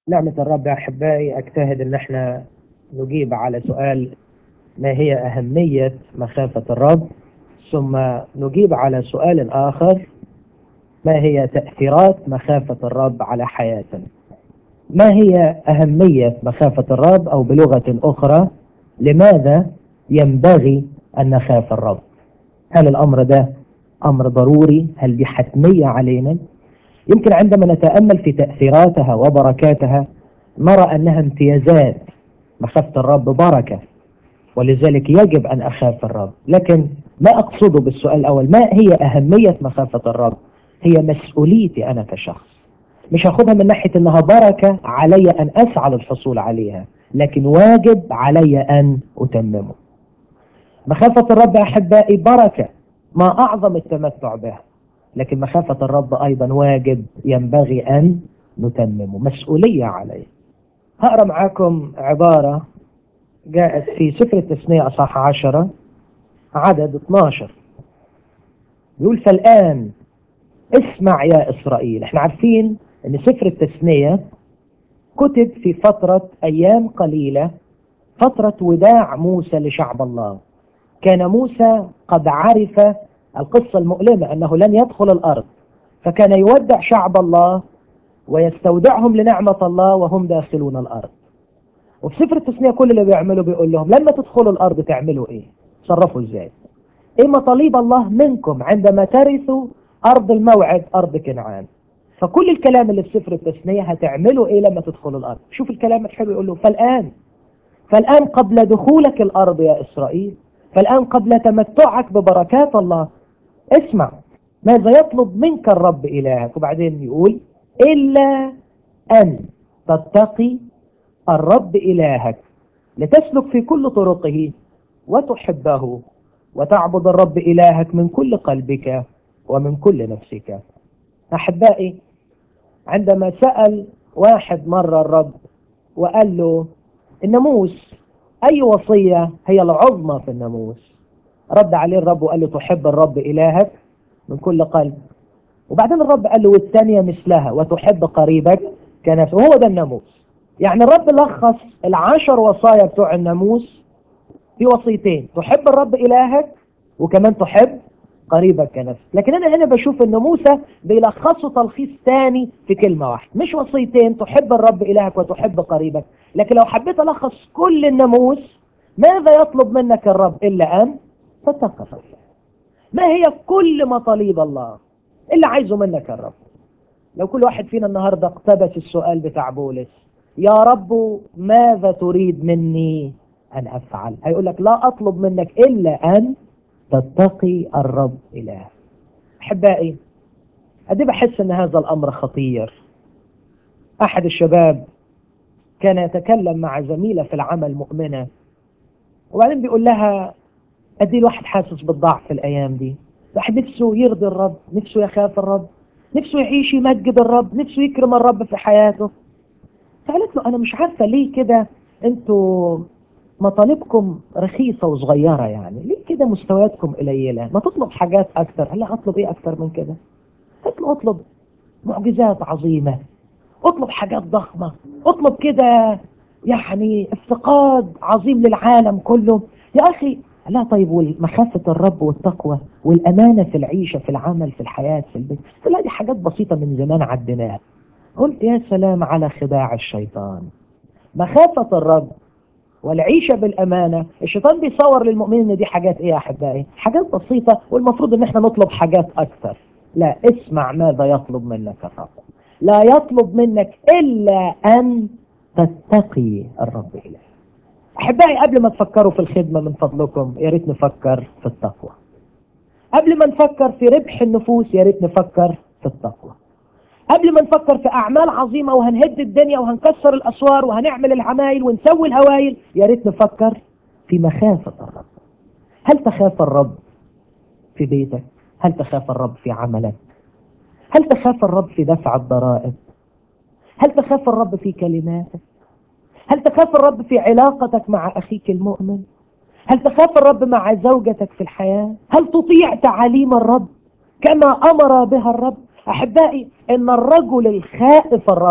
نعمة الرب يا أحبائي، أجتهد إن احنا نجيب على سؤال ما هي أهمية مخافة الرب، ثم نجيب على سؤال آخر: ما هي تأثيرات مخافة الرب على حياتنا؟ ما هي أهمية مخافة الرب، أو بلغة أخرى لماذا ينبغي أن نخاف الرب؟ هل الأمر ده أمر ضروري؟ هل دي حتمية علينا؟ يمكن عندما نتأمل في تأثيراتها وبركاتها نرى أنها امتيازات. مخافة الرب بركة، ولذلك يجب أن أخاف الرب. لكن ما أقصده بالسؤال الأول: ما هي أهمية مخافة الرب؟ هي مسؤوليتي أنا كشخص. مش هاخدها من ناحية أنها بركة علي أن أسعى للحصول عليها، لكن واجب علي أن أتممه. مخافة الرب أحبائي بركة، ما أعظم التمتع بها، لكن مخافة الرب أيضا واجب ينبغي أن نتممه، مسؤولية عليه. هقرأ معاكم عبارة جاءت في سفر التثنية أصحاح 10 عدد 12. يقول: فالآن اسمع يا إسرائيل. احنا عارفين أن سفر التثنية كتب في فترة أيام قليلة، فترة وداع موسى لشعب الله. كان موسى قد عرف القصة المؤلمة أنه لن يدخل الأرض، فكان يودع شعب الله ويستودعهم لنعمة الله وهم داخلون الأرض. وفي سفر التثنية كل اللي بيعمله بيقول لهم: لما تدخلوا الأرض تعملوا إيه؟ تصرفوا إزاي؟ إيه مطالب الله منكم عندما ترثوا أرض الموعد، أرض كنعان؟ فكل الكلام اللي في سفر التثنية هتعملوا إيه لما تدخلوا الأرض. شوف الكلام الحلو، يقول له: فالآن قبل دخولك الأرض يا إسرائيل، فالآن قبل تمتعك ببركات الله، اسمع ماذا يطلب منك الرب إلهك. وبعدين يقول: إلا أن تتقي الرب إلهك لتسلك في كل طرقه وتحبه وتعبد الرب إلهك من كل قلبك ومن كل نفسك. أحبائي، عندما سأل واحد مرة الرب وقال له: الناموس، أي وصية هي العظمى في الناموس؟ رد عليه الرب وقال له: تحب الرب إلهك من كل قلب. وبعدين الرب قال له: والثانية مثلها، وتحب قريبك كنفسك. وهو ده الناموس. يعني الرب لخص 10 وصايا بتوع الناموس في وصيتين: تحب الرب إلهك، وكمان تحب قريبك كنفسك. لكن أنا هنا بشوف أن موسى بيلخصه تلخيص ثاني في كلمة واحدة، مش وصيتين: تحب الرب إلهك وتحب قريبك. لكن لو حبيت ألخص كل الناموس: ماذا يطلب منك الرب إلا أن تتقى الله؟ ما هي كل مطالب الله اللي عايزه منك الرب؟ لو كل واحد فينا النهاردة اقتبس السؤال بتاع بولس: يا رب ماذا تريد مني أن أفعل؟ هيقول لك: لا أطلب منك إلا أن تتقي الرب إله. أحبائي، أدي بحس أن هذا الأمر خطير. أحد الشباب كان يتكلم مع زميلة في العمل مؤمنة، وبعدين بيقول لها: أدي الواحد حاسس بالضعف في الأيام دي، الواحد نفسه يرضي الرب، نفسه يخاف الرب، نفسه يعيش يمجد الرب، نفسه يكرم الرب في حياته. فقالت له: أنا مش عارفة ليه كده أنتوا مطالبكم رخيصة وصغيرة، يعني ليه كده مستوياتكم قليلة؟ ما تطلب حاجات أكتر. قال لها: أطلب إيه أكتر من كده؟ أطلب معجزات عظيمة، أطلب حاجات ضخمة، أطلب كده يعني افتقاد عظيم للعالم كله يا أخي. لا، طيب والمخافة الرب والتقوى والأمانة في العيشة، في العمل، في الحياة، في البيت؟ لا، دي حاجات بسيطة من زمان عدناها. قلت: يا سلام على خداع الشيطان. مخافة الرب والعيشة بالأمانة، الشيطان بيصور للمؤمنين ان دي حاجات ايه يا احبائي؟ حاجات بسيطة، والمفروض ان احنا نطلب حاجات اكثر. لا، اسمع ماذا يطلب منك الرب. لا يطلب منك الا ان تتقي الرب إلهك. احبائي، قبل ما تفكروا في الخدمة من فضلكم يا ريت نفكر في التقوى. قبل ما نفكر في ربح النفوس يا ريت نفكر في التقوى. قبل ما نفكر في أعمال عظيمة وهنهد الدنيا وهنكسر الأسوار وهنعمل العمايل ونسوي الهوايل، يا ريت نفكر في مخافة الرب. هل تخاف الرب في بيتك؟ هل تخاف الرب في عملك؟ هل تخاف الرب في دفع الضرائب؟ هل تخاف الرب في كلماتك؟ هل تخاف الرب في علاقتك مع أخيك المؤمن؟ هل تخاف الرب مع زوجتك في الحياة؟ هل تطيع تعاليم الرب كما أمر بها الرب؟ أحبائي، إن الرجل الخائف الرب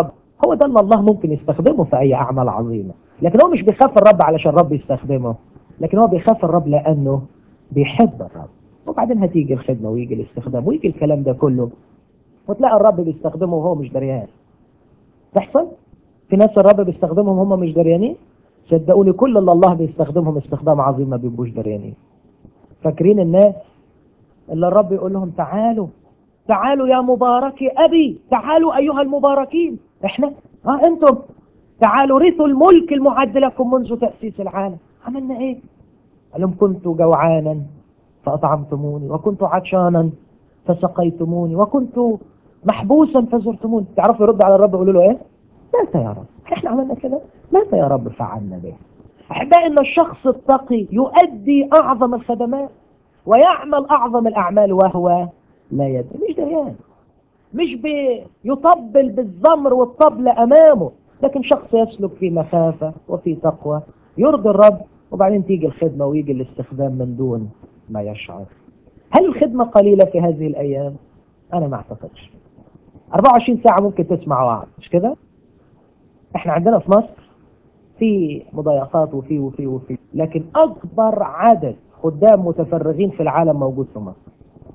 هو ده اللي الله ممكن يستخدمه في أي أعمال عظيمة. لكن هو مش بيخاف الرب علشان الرب يستخدمه، لكن هو بيخاف الرب لأنه بيحب الرب. وبعدين هتيجي الخدمة ويجي الاستخدام ويجي الكلام ده كله، وتلاقي الرب بيستخدمه وهو مش دريان. تحصل في ناس الرب بيستخدمهم هم مش دريانين. صدقوني كل اللي الله بيستخدمهم استخدام عظيم ما بيبقوش دريانين. فاكرين الناس اللي الرب يقول لهم تعالوا تعالوا يا مباركي أبي، تعالوا أيها المباركين، إحنا أنتم تعالوا رثوا الملك المعد لكم منذ تأسيس العالم. عملنا إيه؟ قال لهم كنت جوعانا فأطعمتموني، وكنت عطشانا فسقيتموني، وكنت محبوسا فزرتموني. تعرفوا يرد على الرب يقولوا له إيه؟ متى يا رب؟ إحنا عملنا كده؟ متى يا رب فعلنا به؟ أحبائي إن الشخص التقي يؤدي أعظم الخدمات ويعمل أعظم الأعمال وهو لا يدري، مش دريان، مش بيطبل بالزمر والطبل أمامه، لكن شخص يسلك في مخافة وفي تقوى يرضي الرب. وبعدين تيجي الخدمة ويجي الاستخدام من دون ما يشعر. هل الخدمة قليلة في هذه الأيام؟ أنا ما أعتقدش. 24 ساعة ممكن تسمع وعظ، مش كده؟ احنا عندنا في مصر في مضايقات وفي لكن أكبر عدد خدام متفرغين في العالم موجود في مصر.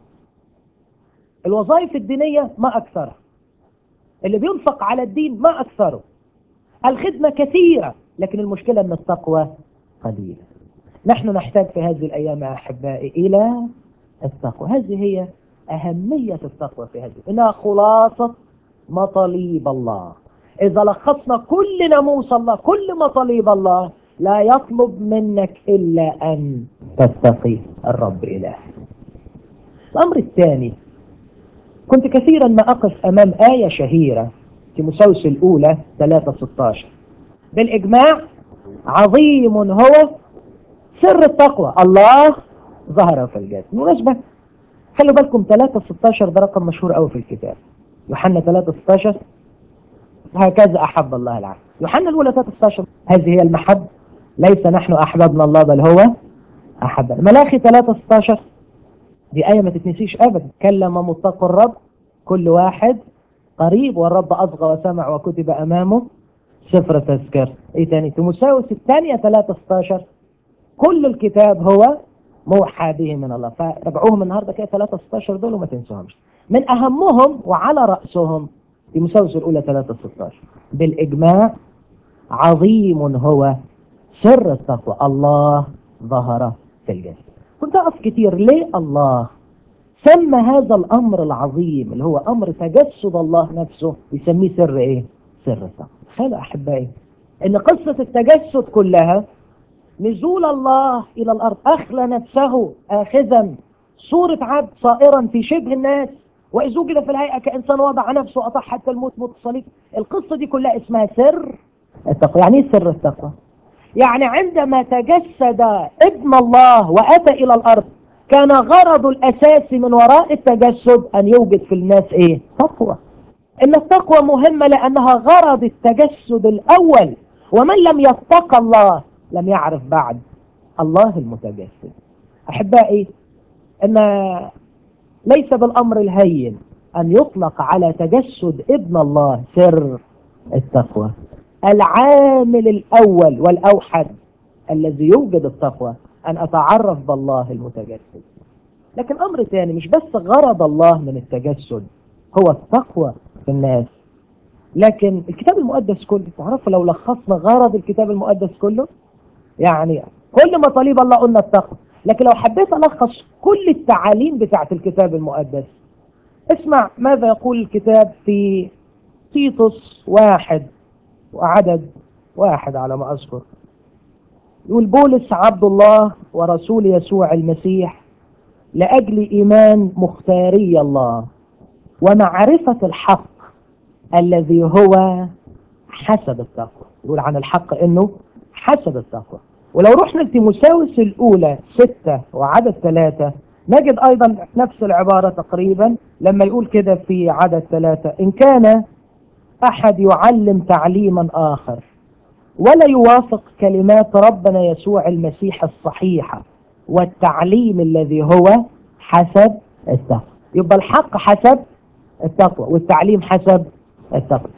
الوظائف الدينية ما أكثرها، اللي بينفق على الدين ما أكثره، الخدمة كثيرة، لكن المشكلة أن التقوى قليلة. نحن نحتاج في هذه الأيام يا أحبائي إلى التقوى. هذه هي أهمية التقوى في هذه، إنها خلاصة مطالب الله. إذا لخصنا كل ناموس الله، كل مطالب الله، لا يطلب منك إلا أن تتقي الرب إلهك. الأمر الثاني، كنت كثيرا ما أقف أمام آية شهيرة في تيموثاوس الأولى 3:16، بالإجماع عظيم هو سر التقوى، الله ظهر في الجسد. بالمناسبة خلوا بالكم 3:16 ده رقم مشهور قوي في الكتاب. يوحنا 3:16 هكذا أحب الله العالم. يوحنا الأولى 3:16 هذه هي المحبة، ليس نحن أحببنا الله بل هو أحبنا. ملاخي 3:16 دي آية ما تتنسيش أبدا، كلم متقي الرب كل واحد قريب، والرب أصغى وسمع وكتب أمامه سفر تذكر. إيه تاني؟ تيموثاوس الثانية 3:16 كل الكتاب هو موحى به من الله. فرجعوهم النهارده كده 3:16 دول وما تنسوهمش. من أهمهم وعلى رأسهم تيموثاوس الأولى 3:16، بالإجماع عظيم هو سر التقوى، الله ظهر في الجسد. كنت أقف كتير ليه الله سمى هذا الأمر العظيم اللي هو أمر تجسد الله نفسه يسميه سر إيه؟ سر التقوى. تخيلوا أحبائي إن قصة التجسد كلها نزول الله إلى الأرض، أخلى نفسه آخذا صورة عبد صائرا في شبه الناس، وإذ وجد في الهيئة كإنسان وضع نفسه أطاع حتى الموت، موت الصليب. القصة دي كلها اسمها سر التقوى. يعني إيه سر التقوى؟ يعني عندما تجسد ابن الله وأتى إلى الأرض كان غرض الأساسي من وراء التجسد أن يوجد في الناس إيه؟ تقوى. إن التقوى مهمة لأنها غرض التجسد الأول، ومن لم يتقى الله لم يعرف بعد الله المتجسد. أحبائي إن ليس بالأمر الهين أن يطلق على تجسد ابن الله سر التقوى. العامل الأول والأوحد الذي يوجد التقوى أن أتعرف بالله المتجسد. لكن أمر ثاني، مش بس غرض الله من التجسد هو التقوى في الناس، لكن الكتاب المقدس كله. تعرفوا لو لخصنا غرض الكتاب المقدس كله، يعني كل مطالب الله قلنا التقوى، لكن لو حبيت ألخص كل التعاليم بتاعت الكتاب المقدس، اسمع ماذا يقول الكتاب في تيتوس 1 وعدد 1 على ما أذكر. يقول بولس عبد الله ورسول يسوع المسيح لأجل إيمان مختاري الله ومعرفة الحق الذي هو حسب التقوى. يقول عن الحق إنه حسب التقوى. ولو رحنا لتيموثاوس الأولى 6 وعدد 3 نجد أيضا نفس العبارة تقريبا، لما يقول كده في عدد 3 إن كان أحد يعلم تعليما آخر ولا يوافق كلمات ربنا يسوع المسيح الصحيحة والتعليم الذي هو حسب التقوى. يبقى الحق حسب التقوى والتعليم حسب التقوى.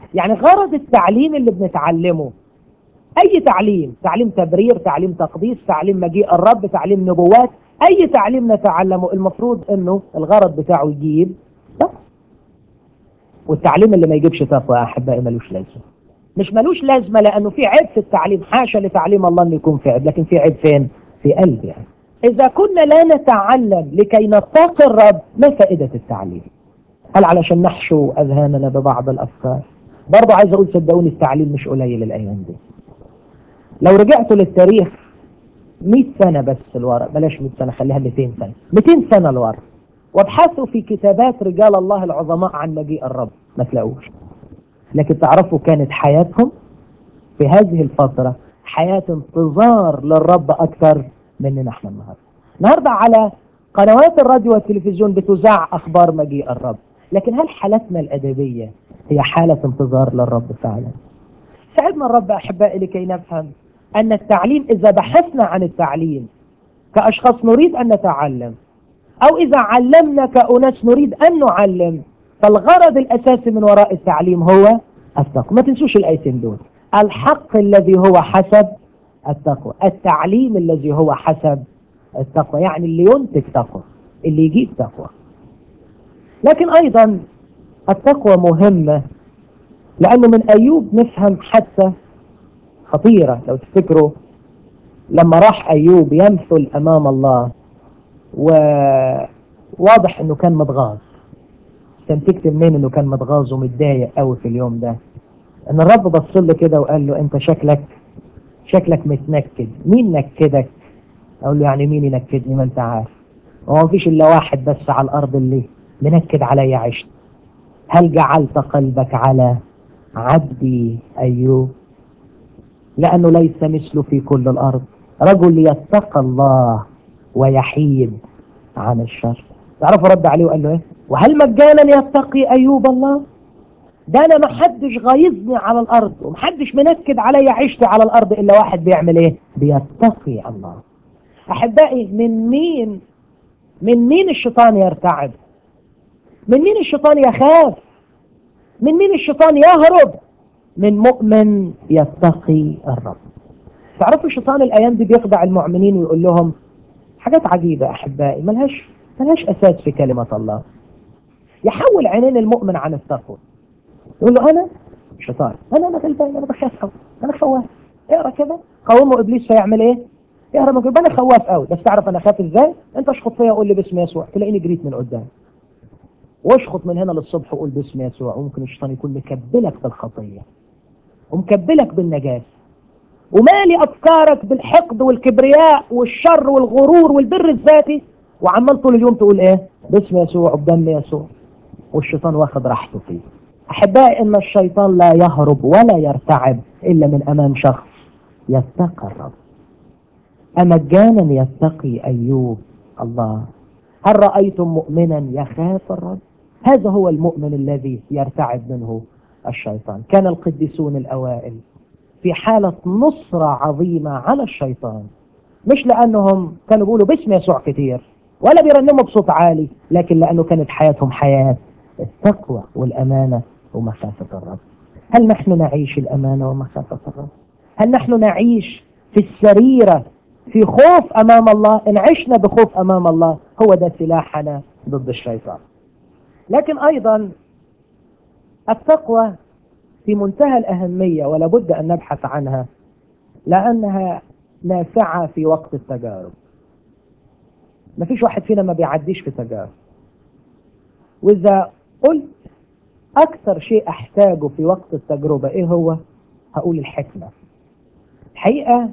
يعني غرض التعليم اللي بنتعلمه أي تعليم، تعليم تبرير، تعليم تقديس، تعليم مجيء الرب، تعليم نبوات، أي تعليم نتعلمه المفروض أنه الغرض بتاعه يجيب تقوى. والتعليم اللي ما يجيبش تقوى يا أحبائي ملوش لازمة. مش ملوش لازمة لأنه في عيب في التعليم، حاشا لتعليم الله أنه يكون في عيب، لكن في عيب فين؟ في قلبي يعني. إذا كنا لا نتعلم لكي نتقي الرب ما فائدة التعليم؟ هل علشان نحشو أذهاننا ببعض الأفكار؟ برضه عايز أقول صدقوني التعليم مش قليل الأيام دي. لو رجعتوا للتاريخ 100 سنة بس لورا، بلاش 100 سنة خليها 200 سنة، 200 سنة لورا، وابحثوا في كتابات رجال الله العظماء عن مجيء الرب ما تلاقوش. لكن تعرفوا كانت حياتهم في هذه الفترة حياة انتظار للرب أكثر مننا احنا النهاردة على قنوات الراديو والتلفزيون بتذاع أخبار مجيء الرب، لكن هل حالتنا الأدبية هي حالة انتظار للرب فعلا؟ ساعدنا الرب أحبائي لكي نفهم أن التعليم إذا بحثنا عن التعليم كأشخاص نريد أن نتعلم، أو إذا علمنا كأناس نريد أن نعلم، فالغرض الأساسي من وراء التعليم هو التقوى. ما تنسوش الآيتين دول، الحق الذي هو حسب التقوى، التعليم الذي هو حسب التقوى، يعني اللي ينتج تقوى، اللي يجيب تقوى. لكن أيضا التقوى مهمة لأنه من أيوب نفهم حادثة خطيرة. لو تفتكروا لما راح أيوب يمثل أمام الله وواضح أنه كان متغاظ، استنتجت منين أنه كان متغاظ ومتضايق قوي في اليوم ده؟ أن الرب بص له كده وقال له أنت شكلك متنكد. مين نكدك؟ أقول له يعني مين ينكدني؟ ما أنت عارف هو مفيش إلا واحد بس على الأرض اللي منكد علي عشت. هل جعلت قلبك على عبدي أيوب؟ لأنه ليس مثله في كل الأرض، رجل يتقى الله ويحيد عن الشر. تعرفوا رد عليه وقال له إيه؟ وهل مجانا يتقي أيوب الله؟ ده أنا ما حدش غايظني على الأرض ومحدش منكد علي عشتي على الأرض إلا واحد بيعمل إيه؟ بيتقي الله. أحبائي من مين الشيطان يرتعب؟ من مين الشيطان يخاف؟ من مين الشيطان يهرب؟ من مؤمن يتقي الرب. تعرفوا الشيطان الأيام دي بيخدع المؤمنين ويقول لهم حاجات عجيبة أحبائي ملهاش أساس في كلمة الله. يحول عينين المؤمن عن التقوى، يقول له أنا شيطان، أنا غلبان، أنا بخاف قوي، أنا خواف. اقرأ كده قوموا إبليس فيعمل إيه؟ يهرب من أنا خواف قوي، بس تعرف أنا خاف إزاي؟ أنت اشخط فيا وقول لي باسم يسوع تلاقيني جريت من قدام، واشخط من هنا للصبح وقول باسم يسوع، وممكن الشيطان يكون مكبلك بالخطية ومكبلك بالنجاسة ومالي أفكارك بالحقد والكبرياء والشر والغرور والبر الذاتي، وعمال طول اليوم تقول إيه؟ باسم يسوع وبدم يسوع، والشيطان واخد راحته فيه. أحبائي إن الشيطان لا يهرب ولا يرتعب إلا من أمام شخص يتقى الرب. أمجانا يتقي أيوب الله؟ هل رأيتم مؤمنا يخاف الرب؟ هذا هو المؤمن الذي يرتعب منه الشيطان. كان القديسون الأوائل في حالة نصرة عظيمة على الشيطان، مش لأنهم كانوا بيقولوا باسم يسوع كتير ولا بيرنموا بصوت عالي، لكن لأنه كانت حياتهم حياة التقوى والأمانة ومخافة الرب. هل نحن نعيش الأمانة ومخافة الرب؟ هل نحن نعيش في السريرة في خوف أمام الله؟ إن عشنا بخوف أمام الله هو ده سلاحنا ضد الشيطان. لكن أيضا التقوى في منتهى الأهمية ولا بد أن نبحث عنها لأنها نافعة في وقت التجارب. ما فيش واحد فينا ما بيعديش في تجارب، وإذا قلت أكثر شيء أحتاجه في وقت التجربة إيه هو؟ هقول الحكمة. الحقيقة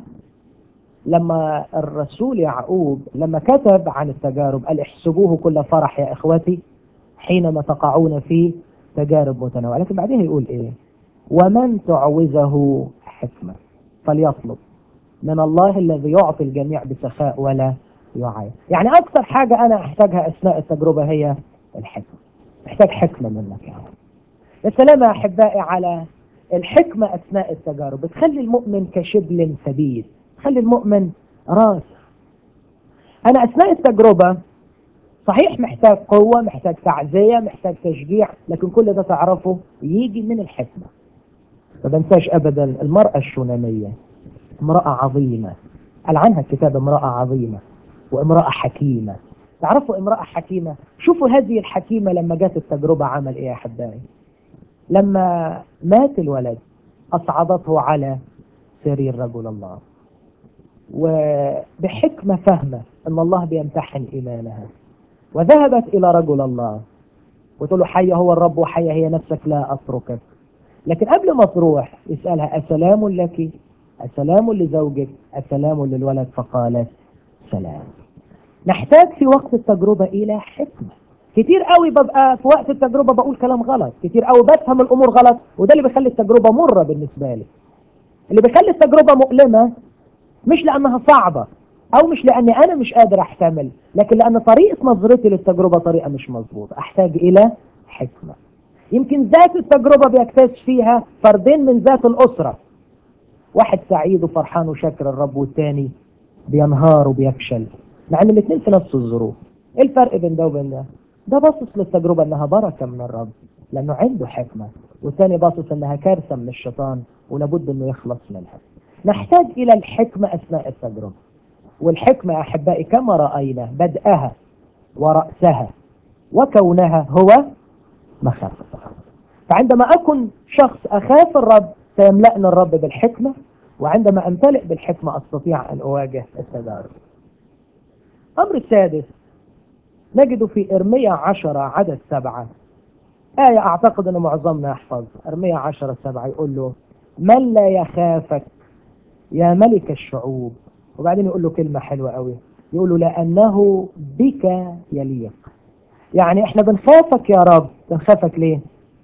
لما الرسول يعقوب لما كتب عن التجارب قال احسبوه كل فرح يا إخوتي حينما تقعون في تجارب متنوعة، لكن بعدين يقول إيه؟ ومن تعوزه حكمة فليطلب من الله الذي يعطي الجميع بسخاء ولا يعاير. يعني أكثر حاجة أنا أحتاجها أثناء التجربة هي الحكمة. محتاج حكمة منك يا رب. يا سلام يا أحبائي على الحكمة أثناء التجارب، بتخلي المؤمن كشبل ثبيت، تخلي المؤمن راسخ. أنا أثناء التجربة صحيح محتاج قوة، محتاج تعزية، محتاج تشجيع، لكن كل ده تعرفه يجي من الحكمة. ما بنساش أبدا المرأة الشونامية، امرأة عظيمة، قال عنها الكتاب امرأة عظيمة وامرأة حكيمة. تعرفوا امرأة حكيمة؟ شوفوا هذه الحكيمة لما جات التجربة عمل ايه يا أحبائي. لما مات الولد أصعدته على سرير رجل الله، وبحكمة فهمة أن الله بيمتحن إيمانها، وذهبت إلى رجل الله وتقول له حي هو الرب وحي هي نفسك لا أتركك. لكن قبل ما تروح يسألها أسلام لك، أسلام لزوجك، أسلام للولد؟ فقالت سلام. نحتاج في وقت التجربة إلى حكمة. كتير قوي ببقى في وقت التجربة بقول كلام غلط، كتير قوي بفهم الأمور غلط، وده اللي بيخلي التجربة مرة بالنسبة لي. اللي بيخلي التجربة مؤلمة مش لأنها صعبة أو مش لأني أنا مش قادر أحتمل، لكن لأن طريقة نظرتي للتجربة طريقة مش مظبوطة. أحتاج إلى حكمة. يمكن ذات التجربة بيكتاز فيها فردين من ذات الأسرة، واحد سعيد وفرحان وشاكر الرب، والتاني بينهار وبيفشل، مع ان الاثنين في نفس الظروف. ايه الفرق بين ده وبين ده؟ ده باصص للتجربة انها بركة من الرب لانه عنده حكمة، والتاني باصص انها كارثة من الشيطان ولابد انه يخلص منها. نحتاج الى الحكمة اثناء التجربة. والحكمة يا احبائي كما رأينا بدأها ورأسها وكونها هو مخافة الرب. فعندما أكن شخص أخاف الرب سيملأني الرب بالحكمة، وعندما أمتلئ بالحكمة أستطيع أن أواجه التجارب. أمر السادس نجد في إرميا 10 عدد 7 آية أعتقد أن معظمنا يحفظ. إرميا 10:7 يقول له من لا يخافك يا ملك الشعوب. وبعدين يقول له كلمة حلوة قوي، يقول له لأنه بك يليق. يعني احنا بنخافك يا رب. بنخافك ليه؟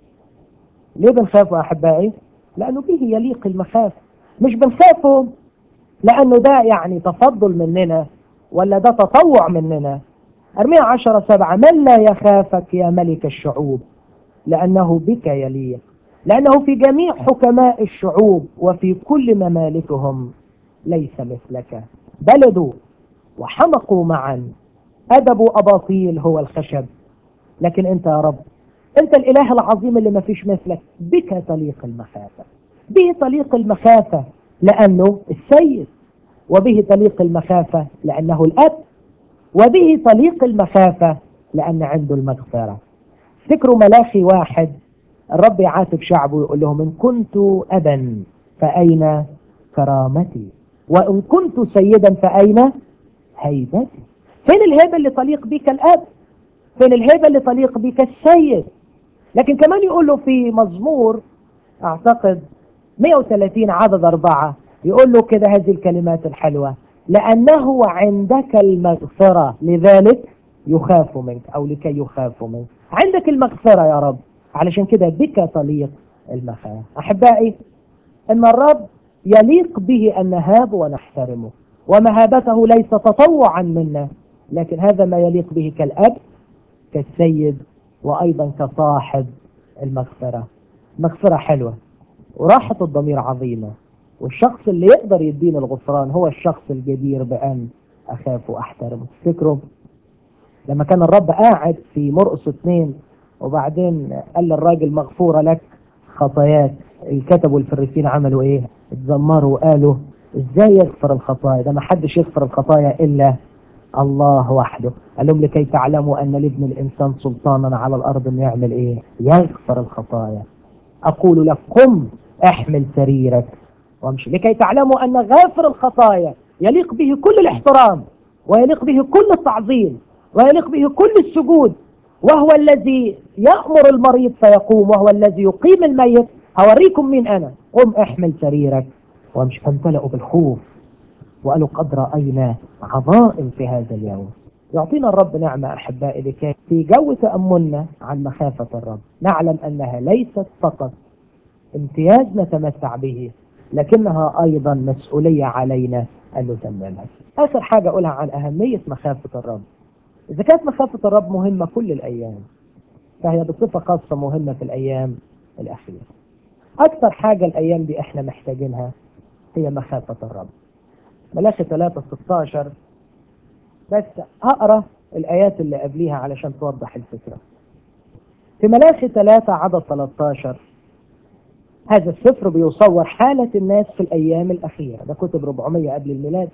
ليه بنخافه يا أحبائي؟ لأنه به يليق المخافة. مش بنخافه لأنه ده يعني تفضل مننا ولا ده تطوع مننا. أرميا 10:7 من لا يخافك يا ملك الشعوب لأنه بك يليق، لأنه في جميع حكماء الشعوب وفي كل ممالكهم ليس مثلك. بلدوا وحمقوا معا، أدبوا أباطيل هو الخشب، لكن أنت يا رب أنت الإله العظيم اللي ما فيش مثلك. بك تليق المخافة، به تليق المخافة لأنه السيد، وبه تليق المخافة لأنه الأب، وبه تليق المخافة لأن عنده المغفرة. فكروا ملاخي 1 الرب يعاتب شعبه ويقول لهم إن كنت أبا فأين كرامتي، وإن كنت سيدا فأين هيبتي. فين الهيبة اللي تليق بك الأب؟ فين الهيبة اللي تليق بك السيد؟ لكن كمان يقول له في مزمور أعتقد 130 عدد 4 يقول له كده هذه الكلمات الحلوة لأنه عندك المغفرة لذلك يخاف منك، أو لكي يخاف منك. عندك المغفرة يا رب، علشان كده بك تليق المخافة. أحبائي أن الرب يليق به أن نهاب ونحترمه، ومهابته ليس تطوعا منا، لكن هذا ما يليق به كالأب كالسيد وأيضا كصاحب المغفرة. مغفرة حلوة وراحة الضمير عظيمة، والشخص اللي يقدر يدين الغفران هو الشخص الجدير بأن أخاف وأحترمه. فكروا لما كان الرب قاعد في مرقس 2 وبعدين قال للراجل مغفورة لك خطاياك، الكتب والفريسين عملوا ايه؟ اتذمروا وقالوا ازاي يغفر الخطايا؟ ده ما حدش يغفر الخطايا إلا الله وحده. قال لهم لكي تعلموا أن لابن الإنسان سلطانا على الأرض انه يعمل ايه؟ يغفر الخطايا. أقول لك قم احمل سريرك وامشي، لكي تعلموا أن غافر الخطايا يليق به كل الاحترام، ويليق به كل التعظيم، ويليق به كل السجود، وهو الذي يأمر المريض فيقوم، وهو الذي يقيم الميت. هوريكم مين أنا. قم احمل سريرك وامشي. فامتلأوا بالخوف وقالوا قد رأينا عظائم في هذا اليوم. يعطينا الرب نعمة أحبائي لكي في جو تأملنا عن مخافة الرب نعلم أنها ليست فقط امتياز نتمتع به، لكنها أيضا مسؤولية علينا أن نتممها. آخر حاجة أقولها عن أهمية مخافة الرب. إذا كانت مخافة الرب مهمة كل الأيام، فهي بصفة خاصة مهمة في الأيام الأخيرة. أكثر حاجة الأيام دي إحنا محتاجينها هي مخافة الرب. ملاخي 3:16 بس هقرأ الآيات اللي قبليها علشان توضح الفكرة. في ملاخي 3 عدد 13 هذا السفر بيصور حالة الناس في الأيام الأخيرة، ده كتب 400 قبل الميلاد،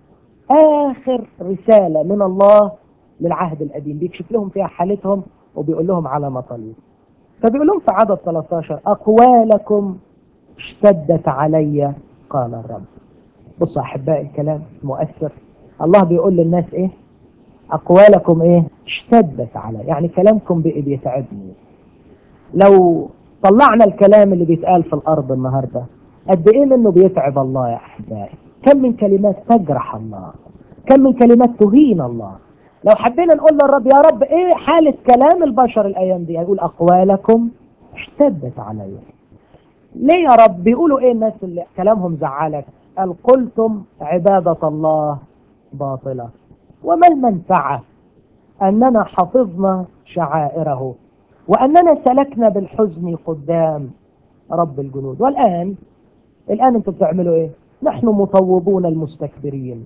آخر رسالة من الله للعهد القديم، بيكشف لهم فيها حالتهم وبيقول لهم على مطالب. فبيقول لهم في عدد 13: أقوالكم اشتدت علي قال الرب. بصوا أحباء الكلام مؤثر. الله بيقول للناس إيه؟ أقوالكم إيه؟ اشتدت علي، يعني كلامكم بقي بيتعبني. لو طلعنا الكلام اللي بيتقال في الأرض النهاردة، قد إيه منه بيتعب الله يا أحبائي؟ كم من كلمات تجرح الله، كم من كلمات تهين الله. لو حبينا نقول للرب يا رب إيه حالة كلام البشر الأيام دي، هيقول أقوالكم اشتدت علي. ليه يا رب؟ بيقولوا إيه الناس اللي كلامهم زعلك؟ قال قلتم عبادة الله باطلة، وما المنفعة أننا حفظنا شعائره وأننا سلكنا بالحزن قدام رب الجنود. الآن أنتم بتعملوا إيه؟ نحن مطوبون المستكبرين،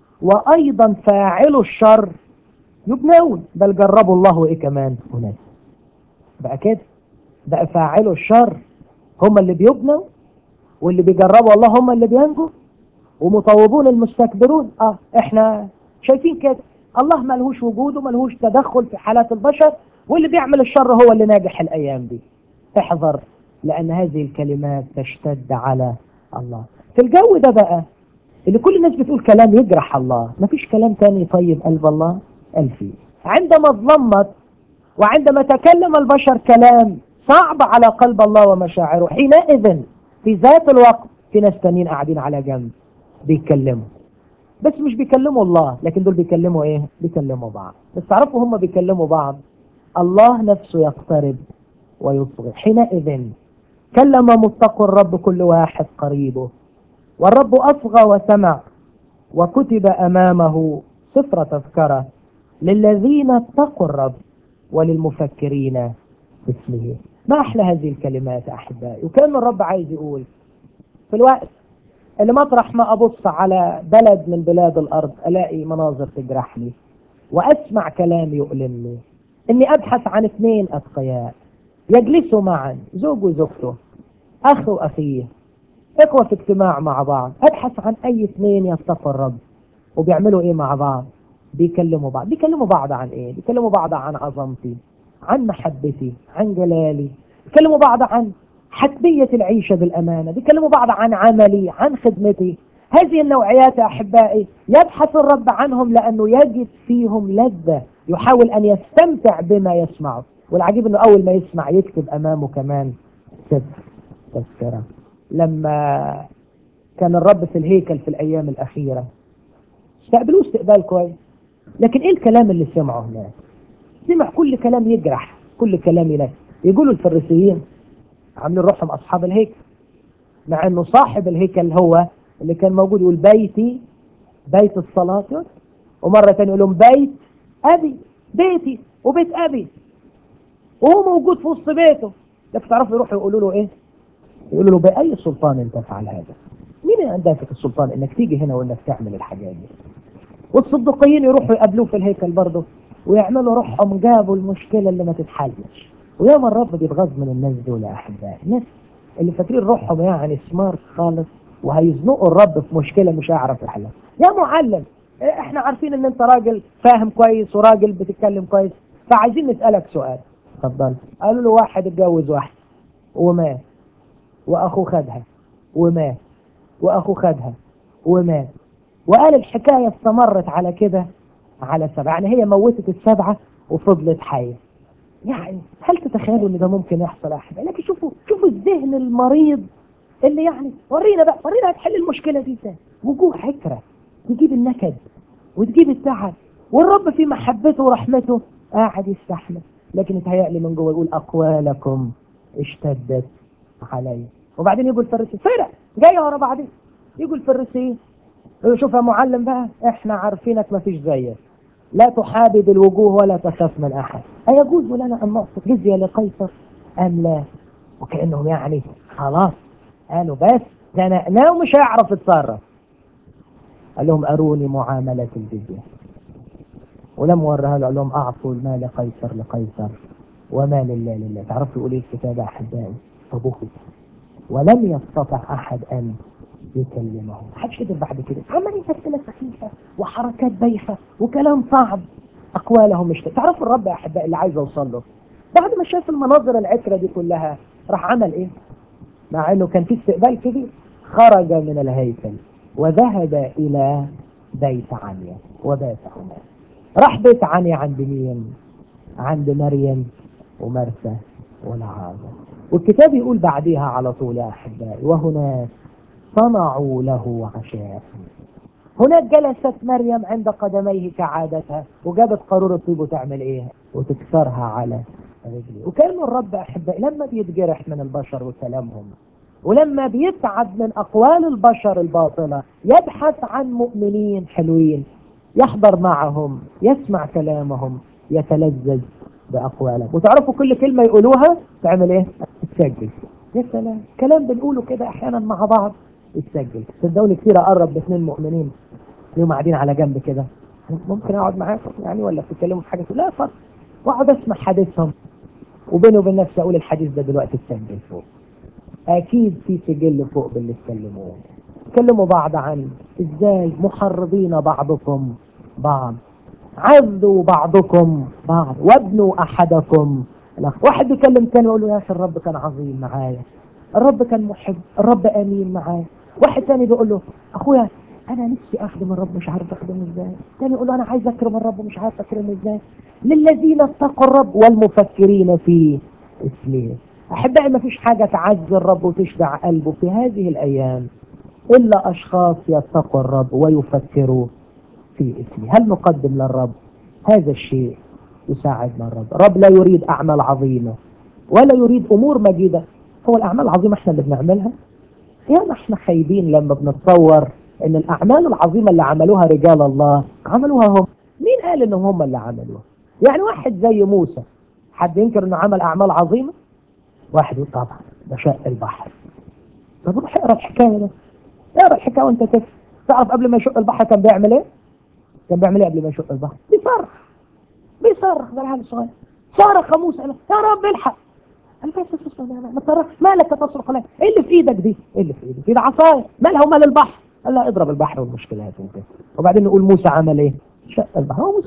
وأيضا فاعلوا الشر يبنون، بل جربوا الله إيه كمان هناك. بقى كده، بقى فاعلوا الشر هم اللي بيبنوا، واللي بيجربوا الله هم اللي بينجوا، ومطوبون المستكبرون. احنا شايفين كده الله ملهوش وجود وملهوش تدخل في حالات البشر، واللي بيعمل الشر هو اللي ناجح الايام دي. احذر، لان هذه الكلمات تشتد على الله. في الجو ده بقى اللي كل الناس بتقول كلام يجرح الله، مفيش كلام تاني طيب قلب الله قال فيه. عندما ظلمت وعندما تكلم البشر كلام صعب على قلب الله ومشاعره، حينئذ في ذات الوقت في ناس تانيين قاعدين على جنب بيتكلموا، بس مش بيكلموا الله، لكن دول بيكلموا ايه؟ بيكلموا بعض. بس تعرفوا هم بيكلموا بعض، الله نفسه يقترب ويصغي. حينئذ كلم متقوا الرب كل واحد قريبه، والرب أصغى وسمع، وكتب أمامه سفر تذكرة للذين اتقوا الرب وللمفكرين باسمه. ما أحلى هذه الكلمات أحبائي. وكأن الرب عايز يقول في الوقت اللي مطرح ما أبص على بلد من بلاد الأرض ألاقي مناظر تجرحني وأسمع كلام يؤلمني، إني أبحث عن اثنين أتقياء يجلسوا معا، زوج وزوجته، أخ وأخيه، إخوة في اجتماع مع بعض. أبحث عن أي اثنين يتقوا الرب وبيعملوا إيه مع بعض؟ بيكلموا بعض. بيكلموا بعض عن إيه؟ بيكلموا بعض عن عظمتي، عن محبتي، عن جلالي. بيكلموا بعض عن حتمية العيشة بالأمانة. بيكلموا بعض عن عملي، عن خدمتي. هذه النوعيات يا أحبائي يبحث الرب عنهم لأنه يجد فيهم لذة، يحاول أن يستمتع بما يسمعه. والعجيب أنه أول ما يسمع يكتب أمامه كمان سفر تذكرة. لما كان الرب في الهيكل في الأيام الأخيرة استقبلوه استقبال كويس، لكن إيه الكلام اللي سمعه هناك؟ سمع كل كلام يجرح، كل كلام ينكر. يقولوا الفريسيين عاملين روحهم أصحاب الهيكل، مع أنه صاحب الهيكل هو اللي كان موجود. يقول بيتي بيت الصلاة، ومرة ثانية يقول لهم بيت أبي، بيتي وبيت أبي، وهو موجود في وسط بيته. لكن تعرفوا يروحوا يقولوا له إيه؟ يقولوا له بأي سلطان أنت تفعل هذا؟ مين عندك السلطان إنك تيجي هنا وإنك تعمل الحاجات دي؟ والصدقيين يروحوا يقابلوه في الهيكل برضه ويعملوا روحهم جابوا المشكلة اللي ما تتحلش. ويوم الرب بيتغاظ من الناس دول يا أحبائي، الناس اللي فاكرين روحهم يعني سمارت خالص وهيزنقوا الرب في مشكلة مش هيعرف يحلها. يا معلم، احنا عارفين ان انت راجل فاهم كويس وراجل بتتكلم كويس، فعايزين نسألك سؤال. اتفضل. قالوا له واحد اتجوز واحد ومات، واخوه خدها ومات، واخوه خدها ومات، وقال الحكاية استمرت على كده على 7، يعني هي موتت ال7 وفضلت حية. يعني هل تتخيلوا ان ده ممكن يحصل يا احبائي؟ لكن شوفوا الذهن المريض اللي يعني ورينا بقى، ورينا هتحل المشكلة دي ازاي. وجوه حكرة تجيب النكد وتجيب التعب، والرب في محبته ورحمته قاعد يستحمل. لكن اتهيألي من جوه يقول أقوالكم اشتدت علي. وبعدين يقول الفريسي فرق جاية ورا بعضين، يقول الفريسي شوف يا معلم بقى، احنا عارفينك ما فيش زيك، لا تحابب الوجوه ولا تخاف من احد. ايجوز لنا ان نعطي جزية لقيصر ام لا؟ وكأنهم يعني خلاص قالوا بس زنقناه ومش هيعرف يتصرف. قال لهم اروني معاملة الجزية، ولم ورها له قال لهم اعطوا المال لقيصر لقيصر وما لله لله. تعرفوا يقول ايه الكتاب يا احبائي؟ فبخل ولم يستطع أحد أن يكلمه. محدش قدر بعد كده. عملية أسئلة سخيفة وحركات بايخة وكلام صعب، أقوالهم مش تعرفوا الرب يا أحبائي اللي عايز أوصل له. بعد ما شاف المناظر العكرة دي كلها راح عمل إيه؟ مع إنه كان في استقبال كبير، خرج من الهيكل وذهب إلى بيت عنيا وبات هناك. راح بيت عنيا عند مين؟ عند مريم ومرثا ولعازر. والكتاب يقول بعديها على طول يا أحبائي وهناك صنعوا له عشاء. هناك جلست مريم عند قدميه كعادتها وجابت قارورة طيب وتعمل ايه؟ وتكسرها على رجليه. وكأن الرب أحبائي لما بيتجرح من البشر وكلامهم، ولما بيتعب من أقوال البشر الباطلة، يبحث عن مؤمنين حلوين يحضر معهم، يسمع كلامهم، يتلذذ بأقوالهم. وتعرفوا كل كلمة يقولوها تعمل ايه؟ تسجل. يا سلام، كلام بنقوله كده احيانا مع بعض يتسجل. صدقوني كتير اقرب باثنين مؤمنين اليوم قاعدين على جنب كده، ممكن اقعد معاكم يعني ولا بتتكلموا في حاجه؟ لا فرق. واقعد اسمع حديثهم وبيني وبين نفسي اقول الحديث ده دلوقتي اتسجل فوق. اكيد في سجل فوق باللي اتكلموه. كلموا بعض عن ازاي محرضين بعضكم بعض، عذوا بعضكم بعض، وابنوا احدكم. واحد بيكلم تاني يقول له يا اخي الرب كان عظيم معايا، الرب كان محب، الرب امين معايا. واحد تاني بيقول له اخويا انا نفسي اخدم الرب مش عارف اخدمه ازاي. تاني يقول له انا عايز اكرم الرب ومش عارف اكرمه ازاي. للذين اتقوا الرب والمفكرين في اسمه. احبائي ما فيش حاجه تعزي الرب وتشبع قلبه في هذه الايام الا اشخاص يتقوا الرب ويفكروا في اسمه. هل نقدم للرب هذا الشيء؟ يساعدنا الرب. الرب لا يريد اعمال عظيمه ولا يريد امور مجيده. هو الاعمال العظيمه احنا اللي بنعملها؟ يا احنا خايبين لما بنتصور ان الاعمال العظيمه اللي عملوها رجال الله عملوها هم. مين قال انهم هم اللي عملوها؟ يعني واحد زي موسى، حد ينكر انه عمل اعمال عظيمه؟ واحد يقول طبعا ده شق البحر. طب روح اقرا الحكايه ده، اقرا الحكايه وانت تفهم. تعرف قبل ما يشق البحر كان بيعمل ايه؟ كان بيعمل ايه قبل ما يشق البحر؟ بيصرخ. بيصرخ زي العيال الصغير. صرخ موسى قال يا رب الحق. قال ما تصرخش، مالك تصرخ ليه؟ ايه اللي في ايدك دي؟ ايه اللي في ايدك؟ في عصايه مالها ومال البحر؟ قال لا اضرب البحر والمشكلات وكده. وبعدين نقول موسى عمل ايه؟ شق البحر. هو موسى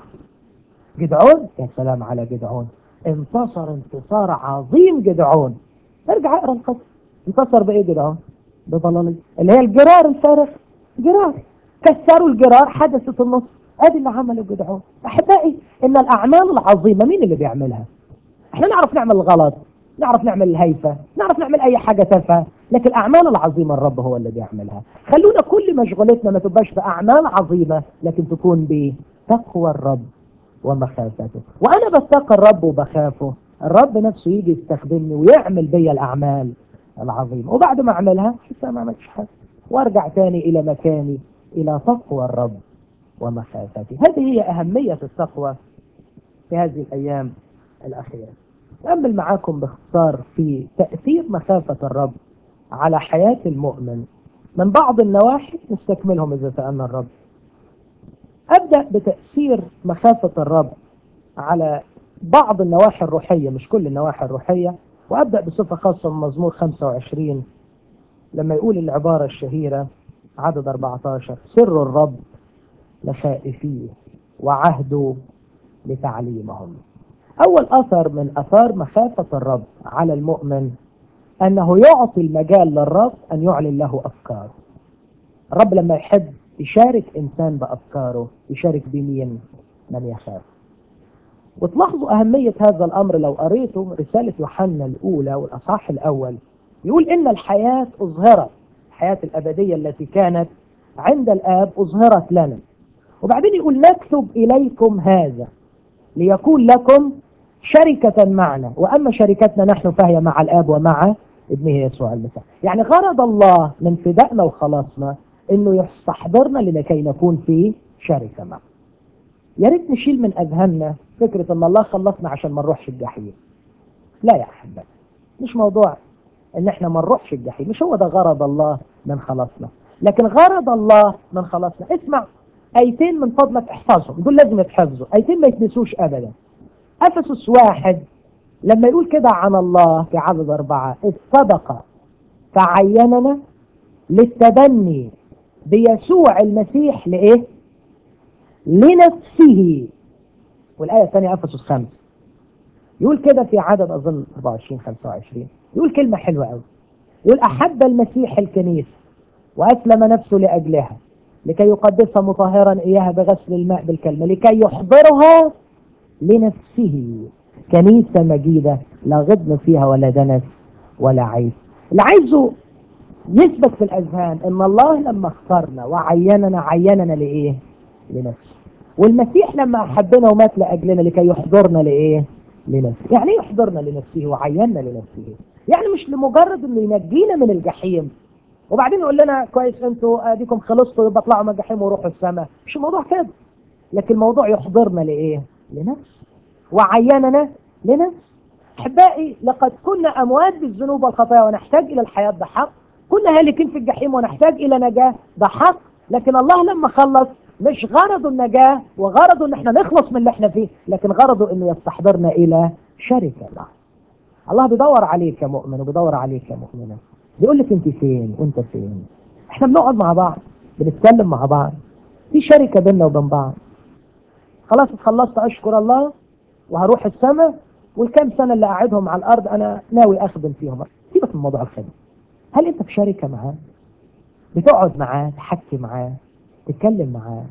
جدعون، يا سلام على جدعون، انتصر انتصار عظيم جدعون. ارجع اقرا القصه. انتصر بايه جدعون؟ بضلالين اللي هي الجرار الفارغ. جرار كسروا الجرار، حدثت النص. ادي اللي عمله جدعون. احبائي ان الاعمال العظيمه مين اللي بيعملها؟ احنا نعرف نعمل الغلط، نعرف نعمل الهيفه، نعرف نعمل اي حاجه تافهه، لكن الاعمال العظيمه الرب هو اللي بيعملها. خلونا كل مشغولتنا ما تبقاش باعمال عظيمه، لكن تكون بتقوى الرب ومخافته. وانا بتقى الرب وبخافه، الرب نفسه يجي يستخدمني ويعمل بي الاعمال العظيمه. وبعد ما اعملها لسه ما عملتش حاجه وارجع تاني الى مكاني، الى تقوى الرب ومخافته. هذه هي اهميه التقوى في هذه الايام الاخيره. أأمل معاكم باختصار في تأثير مخافة الرب على حياة المؤمن من بعض النواحي نستكملهم إذا سألنا الرب. أبدأ بتأثير مخافة الرب على بعض النواحي الروحية، مش كل النواحي الروحية. وأبدأ بصفة خاصة من مزمور 25 لما يقول العبارة الشهيرة عدد 14: سر الرب لخائفيه وعهده لتعليمهم. أول أثر من أثار مخافة الرب على المؤمن أنه يعطي المجال للرب أن يعلن له أفكاره. الرب لما يحب يشارك إنسان بأفكاره يشارك بمين؟ من يخاف. وتلاحظوا أهمية هذا الأمر لو قريتوا رسالة يوحنا الأولى والأصحاح الأول. يقول إن الحياة أظهرت، الحياة الأبدية التي كانت عند الآب أظهرت لنا. وبعدين يقول نكتب إليكم هذا ليكون لكم شركة معنا، وأما شركتنا نحن فهي مع الآب ومع ابنه يسوع المسيح. يعني غرض الله من فدائنا وخلاصنا إنه يستحضرنا لكي نكون في شركة معه. يا ريت نشيل من أذهاننا فكرة إن الله خلصنا عشان ما نروحش الجحيم. لا يا أحبائي، مش موضوع إن إحنا ما نروحش الجحيم، مش هو ده غرض الله من خلاصنا. لكن غرض الله من خلاصنا، اسمع آيتين من فضلك احفظهم، دول لازم يتحفظوا، آيتين ما يتنسوش أبدا. أفسس 1 لما يقول كده عن الله في عدد 4: الصدقة فعيننا للتبني بيسوع المسيح لإيه؟ لنفسه. والآية الثانية أفسس 5 يقول كده في عدد أظن 24-25، يقول كلمة حلوة قوي، يقول أحب المسيح الكنيسة وأسلم نفسه لأجلها لكي يقدسها مطهرا إياها بغسل الماء بالكلمة لكي يحضرها لنفسه كنيسة مجيدة لا غضن فيها ولا دنس ولا عيب. اللي عايزه يثبت في الأذهان إن الله لما اختارنا وعيننا عيننا لإيه؟ لنفسه. والمسيح لما أحبنا ومات لأجلنا لكي يحضرنا لإيه؟ لنفسه. يعني إيه يحضرنا لنفسه وعيننا لنفسه؟ يعني مش لمجرد إنه ينجينا من الجحيم وبعدين يقول لنا كويس انتوا اديكم خلصتوا يبقى اطلعوا من الجحيم وروحوا السماء، مش الموضوع كده. لكن الموضوع يحضرنا لايه؟ لنفسه. وعيننا لنفسه. احبائي لقد كنا اموات بالذنوب والخطايا ونحتاج الى الحياه، ده حق. كنا هالكين في الجحيم ونحتاج الى نجاه، ده حق. لكن الله لما خلص مش غرضه النجاه وغرضه ان احنا نخلص من اللي احنا فيه، لكن غرضه انه يستحضرنا الى شركه معه. الله بيدور عليك يا مؤمن وبيدور عليك يا مؤمنه، بيقول لك انت فين وانت فين. احنا بنقعد مع بعض بنتكلم مع بعض، في شركه بيننا وبين بعض. خلاص اتخلصت اشكر الله وهروح السماء، والكام سنه اللي قاعدهم على الارض انا ناوي اخدم فيهم. سيبك من موضوع الخدمه. هل انت في شركه معاه؟ بتقعد معاه، تحكي معاه، تتكلم معاه؟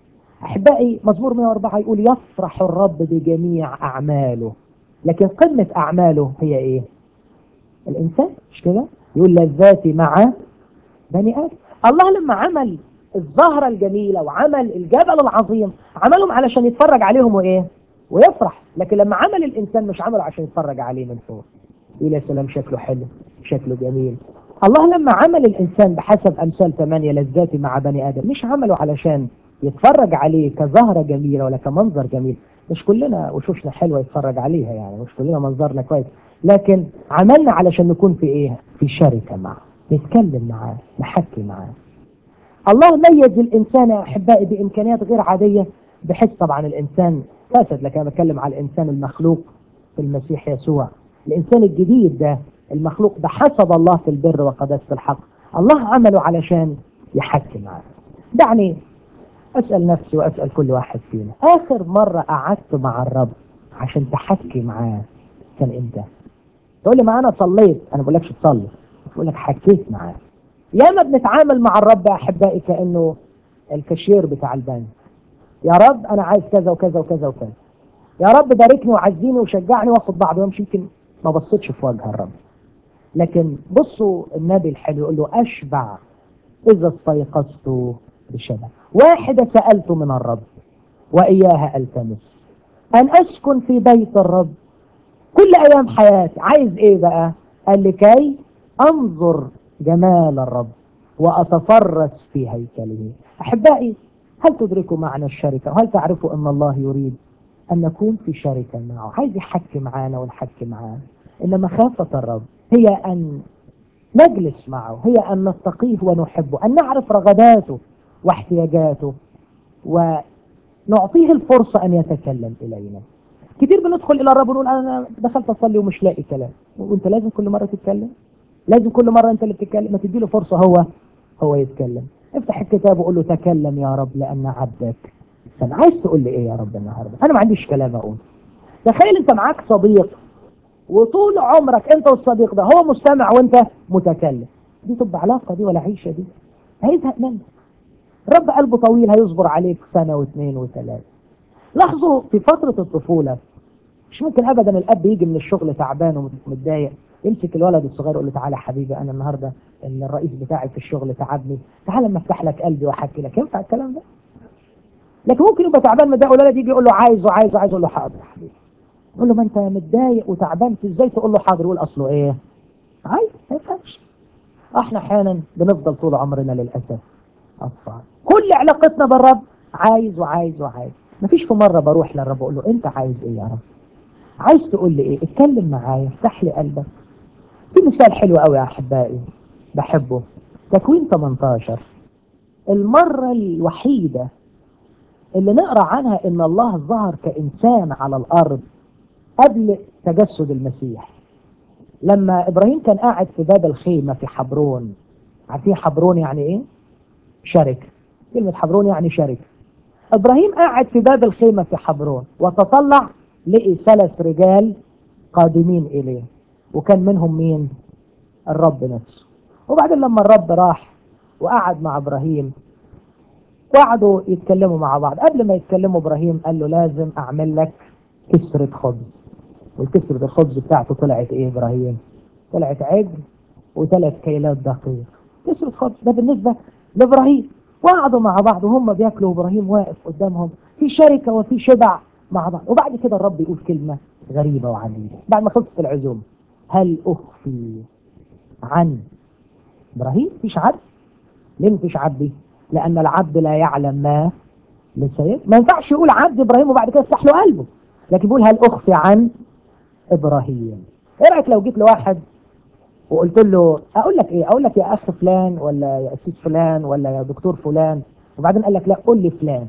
احبائي مزمور 104 يقول يفرح الرب بجميع اعماله. لكن قمه اعماله هي ايه؟ الانسان، مش كده؟ يقول لذاتي مع بني ادم. الله لما عمل الزهرة الجميلة وعمل الجبل العظيم عملهم علشان يتفرج عليهم وايه؟ ويفرح. لكن لما عمل الانسان مش عمله عشان يتفرج عليه من فوق يقول يا سلام شكله حلو شكله جميل. الله لما عمل الانسان بحسب امثال 8 لذاتي مع بني ادم مش عمله علشان يتفرج عليه كزهرة جميلة ولا كمنظر جميل. مش كلنا وشوشنا حلوة يتفرج عليها، يعني مش كلنا منظرنا كويس، لكن عملنا علشان نكون في ايه؟ في شركة معه، نتكلم معاه، نحكي معاه. الله ميز الانسان يا احبائي بامكانيات غير عادية، بحيث طبعا الانسان فاسد، لكن انا بتكلم على الانسان المخلوق في المسيح يسوع. الانسان الجديد ده المخلوق ده حسب الله في البر وقداسة الحق. الله عمله علشان يحكي معاه. دعني اسأل نفسي واسأل كل واحد فينا، اخر مرة قعدت مع الرب عشان تحكي معاه كان امتى؟ تقول لي ما انا صليت. انا بقول لكش تصلي، بقول لك حكيت معاه. ياما بنتعامل مع الرب يا احبائي كانه الكاشير بتاع البنك. يا رب انا عايز كذا وكذا وكذا وكذا، يا رب باركني وعزيني وشجعني واخد بعض وامشي. يمكن ما بصيتش في وجه الرب. لكن بصوا النبي الحلو يقول له اشبع اذا استيقظت بشبع. واحدة سألت من الرب واياها التمس ان اسكن في بيت الرب كل ايام حياتي. عايز ايه بقى؟ قال لكي انظر جمال الرب واتفرس في هيكله. احبائي هل تدركوا معنى الشركة؟ وهل تعرفوا ان الله يريد ان نكون في شركة معه؟ عايز يحكي معانا ونحكي معاه. ان مخافة الرب هي ان نجلس معه، هي ان نتقيه ونحبه، ان نعرف رغباته واحتياجاته ونعطيه الفرصة ان يتكلم الينا. كتير بندخل الى الرب ونقول انا دخلت اصلي ومش لاقي كلام. وانت لازم كل مره تتكلم؟ لازم كل مره انت اللي بتتكلم؟ ما تديله فرصه هو يتكلم. افتح الكتاب وقول له تكلم يا رب لان عبدك سمع. عايز تقول لي ايه يا رب النهارده؟ انا ما عنديش كلام اقول. تخيل انت معاك صديق وطول عمرك انت والصديق ده هو مستمع وانت متكلم. دي تبقى علاقه دي ولا عيشه دي؟ هيزهق منك. رب قلبه طويل هيصبر عليك سنه واثنين وثلاثه. لاحظوا في فتره الطفوله مش ممكن ابدا الاب يجي من الشغل تعبان ومتضايق يمسك الولد الصغير يقول له تعالى يا حبيبي انا النهارده ان الرئيس بتاعي في الشغل تعبني، تعالى اما افتح لك قلبي واحكي لك. ينفع الكلام ده؟ لكن ممكن يبقى تعبان متضايق والولد يجي يقول له عايز يقول له حاضر يا حبيبي. يقول له ما انت متضايق وتعبان ازاي تقول له حاضر؟ يقول اصله ايه؟ عايز. ما ينفعش. احنا احيانا بنفضل طول عمرنا للاسف اطفال. كل علاقتنا بالرب عايز. مفيش في مره بروح للرب اقول له انت عايز ايه يا رب؟ عايز تقول لي ايه؟ اتكلم معايا، افتح لي قلبك. في مثال حلو قوي يا احبائي بحبه. تكوين 18 المرة الوحيدة اللي نقرأ عنها ان الله ظهر كإنسان على الارض قبل تجسد المسيح. لما إبراهيم كان قاعد في باب الخيمة في حبرون، عارفين حبرون يعني إيه؟ شركة. كلمة حبرون يعني شركة. إبراهيم قاعد في باب الخيمة في حبرون وتطلع لقي 3 رجال قادمين إليه، وكان منهم مين؟ الرب نفسه. وبعدين لما الرب راح وقعد مع إبراهيم وقعدوا يتكلموا مع بعض، قبل ما يتكلموا إبراهيم قال له لازم أعمل لك كسرة خبز. والكسرة الخبز بتاعته طلعت إيه إبراهيم؟ طلعت عجل و3 كيلات دقيق. كسرة خبز ده بالنسبة لإبراهيم. وقعدوا مع بعض وهم بياكلوا، إبراهيم واقف قدامهم في شركة وفي شبع مع بعض. وبعد كده الرب يقول كلمة غريبة وعجيبة بعد ما خلصت العزومة: هل أخفي عن إبراهيم؟ مفيش عبد. ليه مفيش عبد؟ لأن العبد لا يعلم ما لسيد. ما ينفعش يقول عبد إبراهيم وبعد كده يفتح له قلبه، لكن بيقول هل أخفي عن إبراهيم. إيه رأيك لو جيت لواحد وقلت له اقول لك ايه، اقول لك يا اخ فلان ولا يا اسيس فلان ولا يا دكتور فلان، وبعدين قال لك لا قول لي فلان،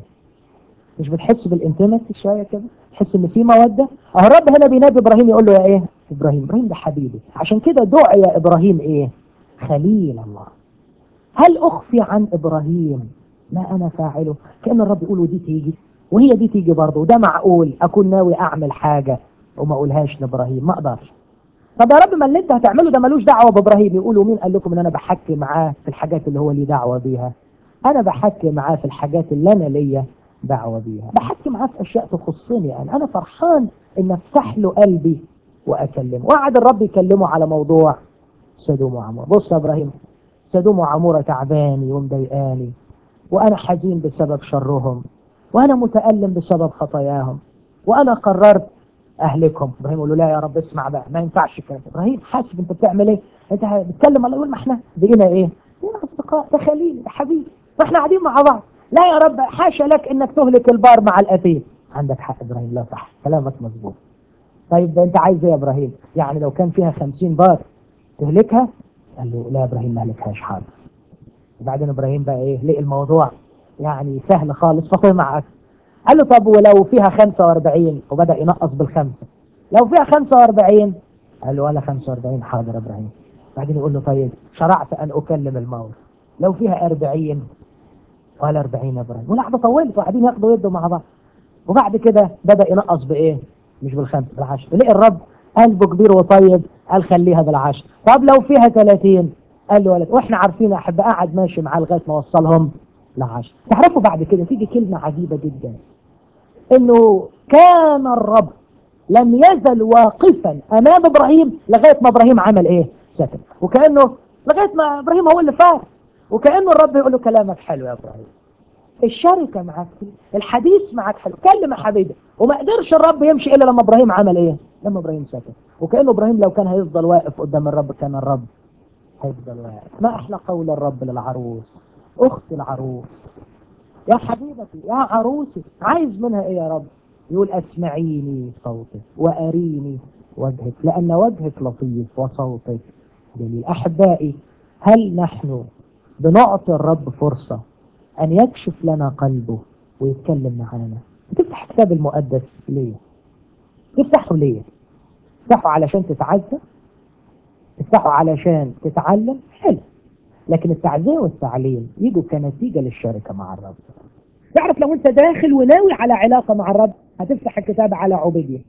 مش بتحس بالانتمسي شويه كده؟ تحس ان في موده؟ اهو الرب هنا بينادي ابراهيم يقول له يا ايه؟ ابراهيم. ابراهيم ده حبيبي، عشان كده دعي ابراهيم ايه؟ خليل الله. هل اخفي عن ابراهيم ما انا فاعله؟ كان الرب يقول ودي تيجي وهي دي تيجي برضه، وده معقول اكون ناوي اعمل حاجه وما اقولهاش لابراهيم؟ ما اقدرش. طب يا رب ما اللي انت هتعمله ده ملوش دعوه بابراهيم. يقولوا مين قال لكم ان انا بحكي معاه في الحاجات اللي هو ليه دعوه بيها؟ انا بحكي معاه في الحاجات اللي انا ليا دعوه بيها، بحكي معاه في اشياء تخصني انا فرحان ان افتح له قلبي واكلمه. وقعد الرب يكلمه على موضوع سدوم وعمورة. بص يا ابراهيم، سدوم وعمورة تعباني ومضايقاني، وانا حزين بسبب شرهم، وانا متألم بسبب خطاياهم، وانا قررت اهلكم. ابراهيم يقول له لا يا رب اسمع بقى، ما ينفعش الكلام ده. ابراهيم حاسب انت بتعمل ايه؟ انت بتتكلم الله يقول ما احنا بقينا ايه؟ بقينا اصدقاء، ده خليل ده حبيبي واحنا قاعدين مع بعض. لا يا رب حاشا لك انك تهلك البار مع الاثيم. عندك حق ابراهيم، لا صح كلامك مظبوط. طيب ده انت عايز ايه يا ابراهيم؟ يعني لو كان فيها 50 بار تهلكها؟ قال له لا يا ابراهيم ما اهلكهاش، حاضر. وبعدين ابراهيم بقى ايه؟ لقي الموضوع يعني سهل خالص فطمع اكثر. قال له طب ولو فيها 45؟ وبدأ ينقص بالخمسة. لو فيها 45؟ قال له ولا 45. حاضر يا ابراهيم. بعدين يقول له طيب شرعت ان اكلم الموت، لو فيها 40؟ ولا 40 يا ابراهيم. والقعده طولت وقاعدين ياخدوا يدوا مع بعض. وبعد كده بدأ ينقص بايه؟ مش بالخمسة، بالعشر. لقي الرب قلبه كبير وطيب، قال خليها بالعشر. طب لو فيها 30؟ قال له ولد. واحنا عارفين يا احبه قاعد ماشي معاه لغايه ما وصلهم ل10. تعرفوا بعد كده تيجي كلمه عجيبه جدا، انه كان الرب لم يزل واقفا امام ابراهيم لغايه ما ابراهيم عمل ايه؟ سكت. وكانه لغايه ما ابراهيم هو اللي فات، وكانه الرب يقول له كلامك حلو يا ابراهيم، الشركه معاك حلو، الحديث معاك حلو، كلم يا حبيبي. وما قدرش الرب يمشي الا لما ابراهيم عمل ايه؟ لما ابراهيم سكت. وكانه ابراهيم لو كان هيفضل واقف قدام الرب كان الرب هيفضل واقف. ما احلى قول الرب للعروس، اخت العروس، يا حبيبتي يا عروسي، عايز منها ايه يا رب؟ يقول اسمعيني صوتك واريني وجهك، لان وجهك لطيف وصوتك جميل. احبائي، هل نحن بنعطي الرب فرصة ان يكشف لنا قلبه ويتكلم معانا؟ تفتح الكتاب المقدس ليه؟ تفتحه ليه؟ تفتحه علشان تتعزى؟ تفتحه علشان تتعلم؟ حلو. لكن التعزية والتعليم يجوا كنتيجة للشركة مع الرب. تعرف لو انت داخل وناوي على علاقة مع الرب هتفتح الكتاب على عبيدية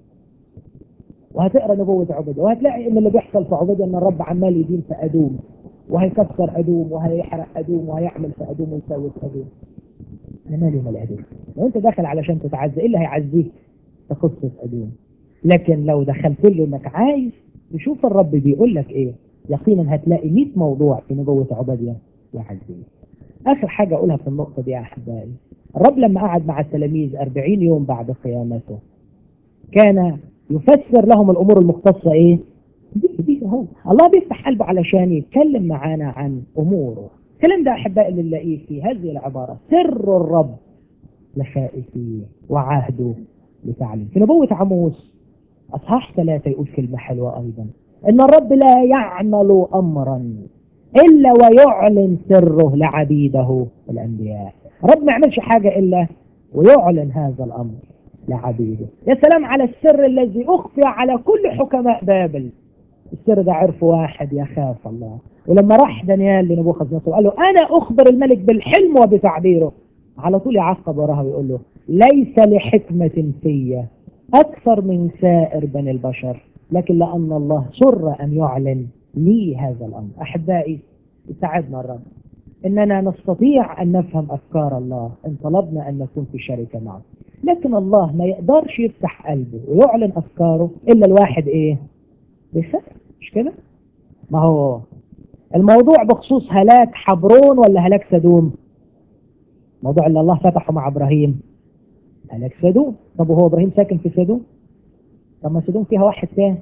وهتقرا نبوة عبيدية، وهتلاقي ان اللي بيحصل في عبيدية ان الرب عمال يدين في ادوم وهيكسر ادوم وهيحرق ادوم وهيعمل في ادوم ويسوي في ادوم. انا مالي ومال ادوم؟ لو انت داخل علشان تتعزى ايه اللي هيعزيك؟ قصة ادوم. لكن لو دخلت له انك عايز تشوف الرب بيقول لك ايه، يقينا هتلاقي 100 موضوع في نبوة عبيدية يعزيك. آخر حاجة أقولها في النقطة دي يا أحبائي، الرب لما قعد مع التلاميذ 40 يوم بعد قيامته كان يفسر لهم الأمور المختصة إيه؟ دي هو الله بيفتح قلبه علشان يتكلم معانا عن أموره. الكلام ده أحبائي اللي نلاقيه في هذه العبارة: سر الرب لخائفيه وعهده لتعليم. في نبوة عموس أصحاح 3 يقول كلمة حلوة أيضا: إن الرب لا يعمل أمرا إلا ويعلن سره لعبيده الأنبياء. الرب ما يعملش حاجة إلا ويعلن هذا الأمر لعبيده. يا سلام على السر الذي أخفي على كل حكماء بابل، السر ده عرفه واحد يخاف الله. ولما راح دانيال لنبوخذ نصر قال له أنا أخبر الملك بالحلم وبتعبيره، على طول يعقب وراها ويقول له ليس لحكمة في أكثر من سائر بني البشر، لكن لأن الله سر أن يعلن لي هذا الأمر. أحبائي، يساعدنا الرب إننا نستطيع أن نفهم أفكار الله إن طلبنا أن نكون في شركة معه. لكن الله ما يقدرش يفتح قلبه ويعلن أفكاره إلا الواحد إيه؟ بيخاف، مش كده؟ ما هو الموضوع بخصوص هلاك حبرون ولا هلاك سدوم؟ موضوع اللي الله فتحه مع إبراهيم هلاك سدوم. طب وهو إبراهيم ساكن في سدوم؟ طب ما سدوم فيها واحد تاني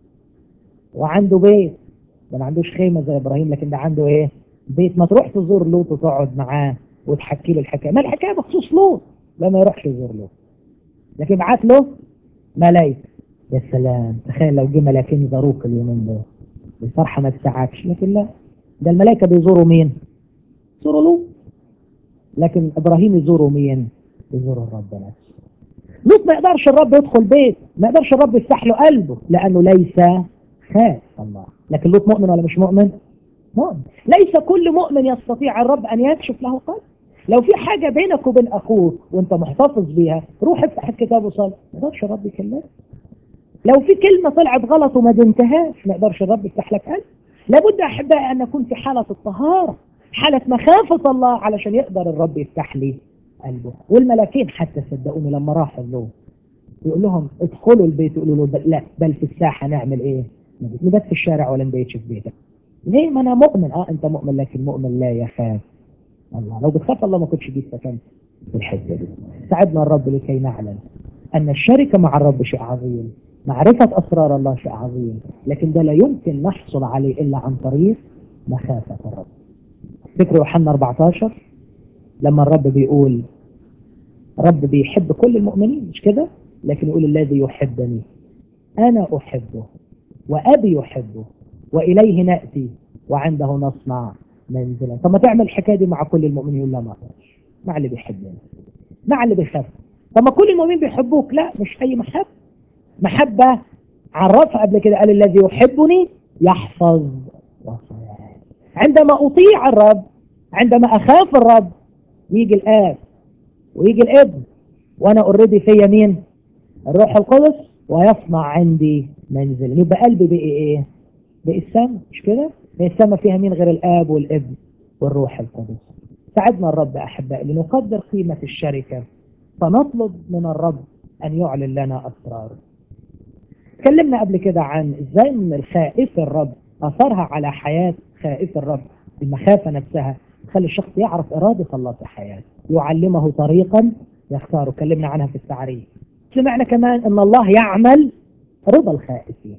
وعنده بيت، ده ما عندوش خيمة زي إبراهيم، لكن ده عنده إيه؟ بيت. ما تروح تزور لوط وتقعد معاه وتحكي له الحكاية، ما الحكاية بخصوص لوط، لا ما يروحش يزور لوط، لكن بعت له ملايكة. يا سلام، تخيل لو جه ملاكين يزوروك اليومين دول، الفرحة ما تسعكش. لكن لا، ده الملائكة بيزوروا مين؟ يزوروا لوط. لكن إبراهيم يزوروا مين؟ يزوروا الرب نفسه. لوط ما يقدرش الرب يدخل بيت، ما يقدرش الرب يفتح له قلبه لأنه ليس خاف الله. لكن لوط مؤمن ولا مش مؤمن؟ مؤمن. ليس كل مؤمن يستطيع الرب أن يكشف له قلب. لو في حاجة بينك وبين أخوك وأنت محتفظ بيها، روح افتح الكتاب وصلي، ما يقدرش الرب يكلمك. لو في كلمة طلعت غلط وما دنتهاش، ما يقدرش الرب يفتح لك قلب. لابد أحبائي أن نكون في حالة الطهارة، حالة مخافة الله، علشان يقدر الرب يفتح لي قلبه. والملاكين حتى صدقوني لما راحوا له يقول لهم ادخلوا البيت، يقولوا له لا، بل في الساحة نعمل ايه؟ نبات في الشارع ولا نبيتش في بيتك. ليه؟ ما انا مؤمن. انت مؤمن، لكن مؤمن لا يخاف الله. لو بتخاف الله ما كنتش جيت سكنت في الحته دي. ساعدنا الرب لكي نعلم ان الشركه مع الرب شيء عظيم، معرفه اسرار الله شيء عظيم، لكن ده لا يمكن نحصل عليه الا عن طريق مخافه الرب. فكروا يوحنا 14 لما الرب بيقول الرب بيحب كل المؤمنين، مش كده؟ لكن يقول الذي يحبني انا احبه وابي يحبه واليه ناتي وعنده نصنع منزلا. طب ما تعمل الحكايه دي مع كل المؤمنين؟ يقول لا ما اقدرش. مع اللي بيحبني، مع اللي بيخاف. طب ما كل المؤمنين بيحبوك؟ لا، مش اي محبه. محبه عرفها قبل كده، قال الذي يحبني يحفظ وصاياي. عندما اطيع الرب، عندما اخاف الرب، يجي الاب ويجي الابن، وانا اوريدي فيا مين؟ الروح القدس، ويصنع عندي منزل. يبقى قلبي بقي ايه؟ بقي السماء، مش كده؟ هي السماء فيها مين غير الاب والابن والروح القدس؟ ساعدنا الرب احبائي لنقدر قيمه الشركه، فنطلب من الرب ان يعلن لنا اسراره. تكلمنا قبل كده عن ازاي ان الخائف الرب اثرها على حياه خائف الرب. المخافه نفسها تخلي الشخص يعرف اراده الله في حياته، يعلمه طريقا يختاره. اتكلمنا عنها في التعريف. سمعنا كمان ان الله يعمل رضا الخائفين.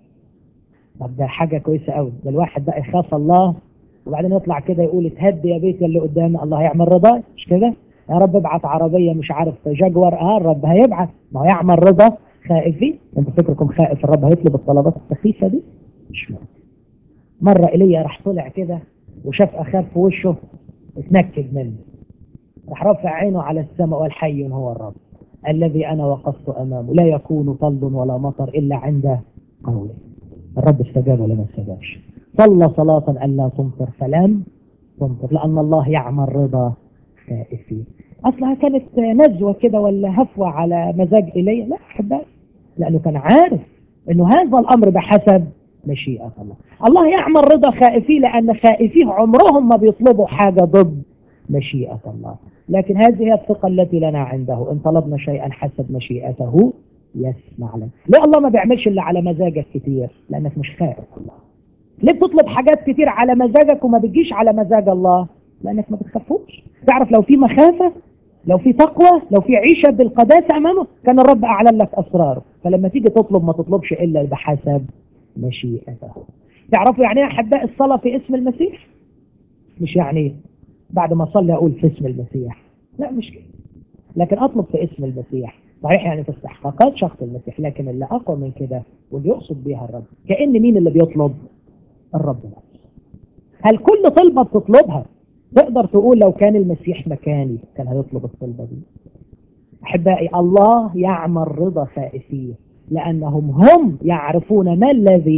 طب ده حاجه كويسه قوي، ده الواحد بقى يخاف الله وبعدين يطلع كده يقول اتهدي يا بيت اللي قدامي، الله يعمل رضا، مش كده؟ يا رب ابعت عربيه مش عارف جاكور، الرب هيبعت، ما هو يعمل رضا خائفين. انت فكركم خائف الرب هيطلب الطلبات السخيفه دي؟ مش ممكن. مره ايليا راح طلع كده وشاف اخاب في وشه، اتنكد منه، راح رفع عينه على السماء وقال حي هو الرب الذي انا وقفت امامه، لا يكون طل ولا مطر الا عند قوله. الرب استجاب ولا ما استجابش؟ صلى صلاة أن لا تمطر فلم تمطر، لأن الله يعمل رضا خائفين. أصلها كانت نزوة كده ولا هفوة على مزاج إلي؟ لا أحبائي، لأنه كان عارف أنه هذا الأمر بحسب مشيئة الله. الله يعمل رضا خائفين لأن خائفيه عمرهم ما بيطلبوا حاجة ضد مشيئة الله. لكن هذه هي الثقة التي لنا عنده، إن طلبنا شيئا حسب مشيئته يسمع لنا. ليه الله ما بيعملش اللي على مزاجك كتير؟ لأنك مش خائف الله. ليه بتطلب حاجات كتير على مزاجك وما بتجيش على مزاج الله؟ لأنك ما بتخافوش. تعرف لو في مخافة، لو في تقوى، لو في عيشة بالقداسة أمامه، كان الرب أعلن لك أسراره. فلما تيجي تطلب ما تطلبش إلا بحسب مشيئته. تعرفوا يعني ايه أحباء الصلاة في اسم المسيح؟ مش يعني بعد ما أصلي أقول في اسم المسيح، لا مش كده، لكن أطلب في اسم المسيح. صحيح يعني في استحقاقات شخص المسيح، لكن اللي أقوى من كده واللي يقصد بها الرب، كأن مين اللي بيطلب؟ الرب نفسه. هل كل طلبة بتطلبها تقدر تقول لو كان المسيح مكاني كان هيطلب الطلبة دي؟ أحبائي، الله يعمل رضا خائفيه لأنهم هم يعرفون ما الذي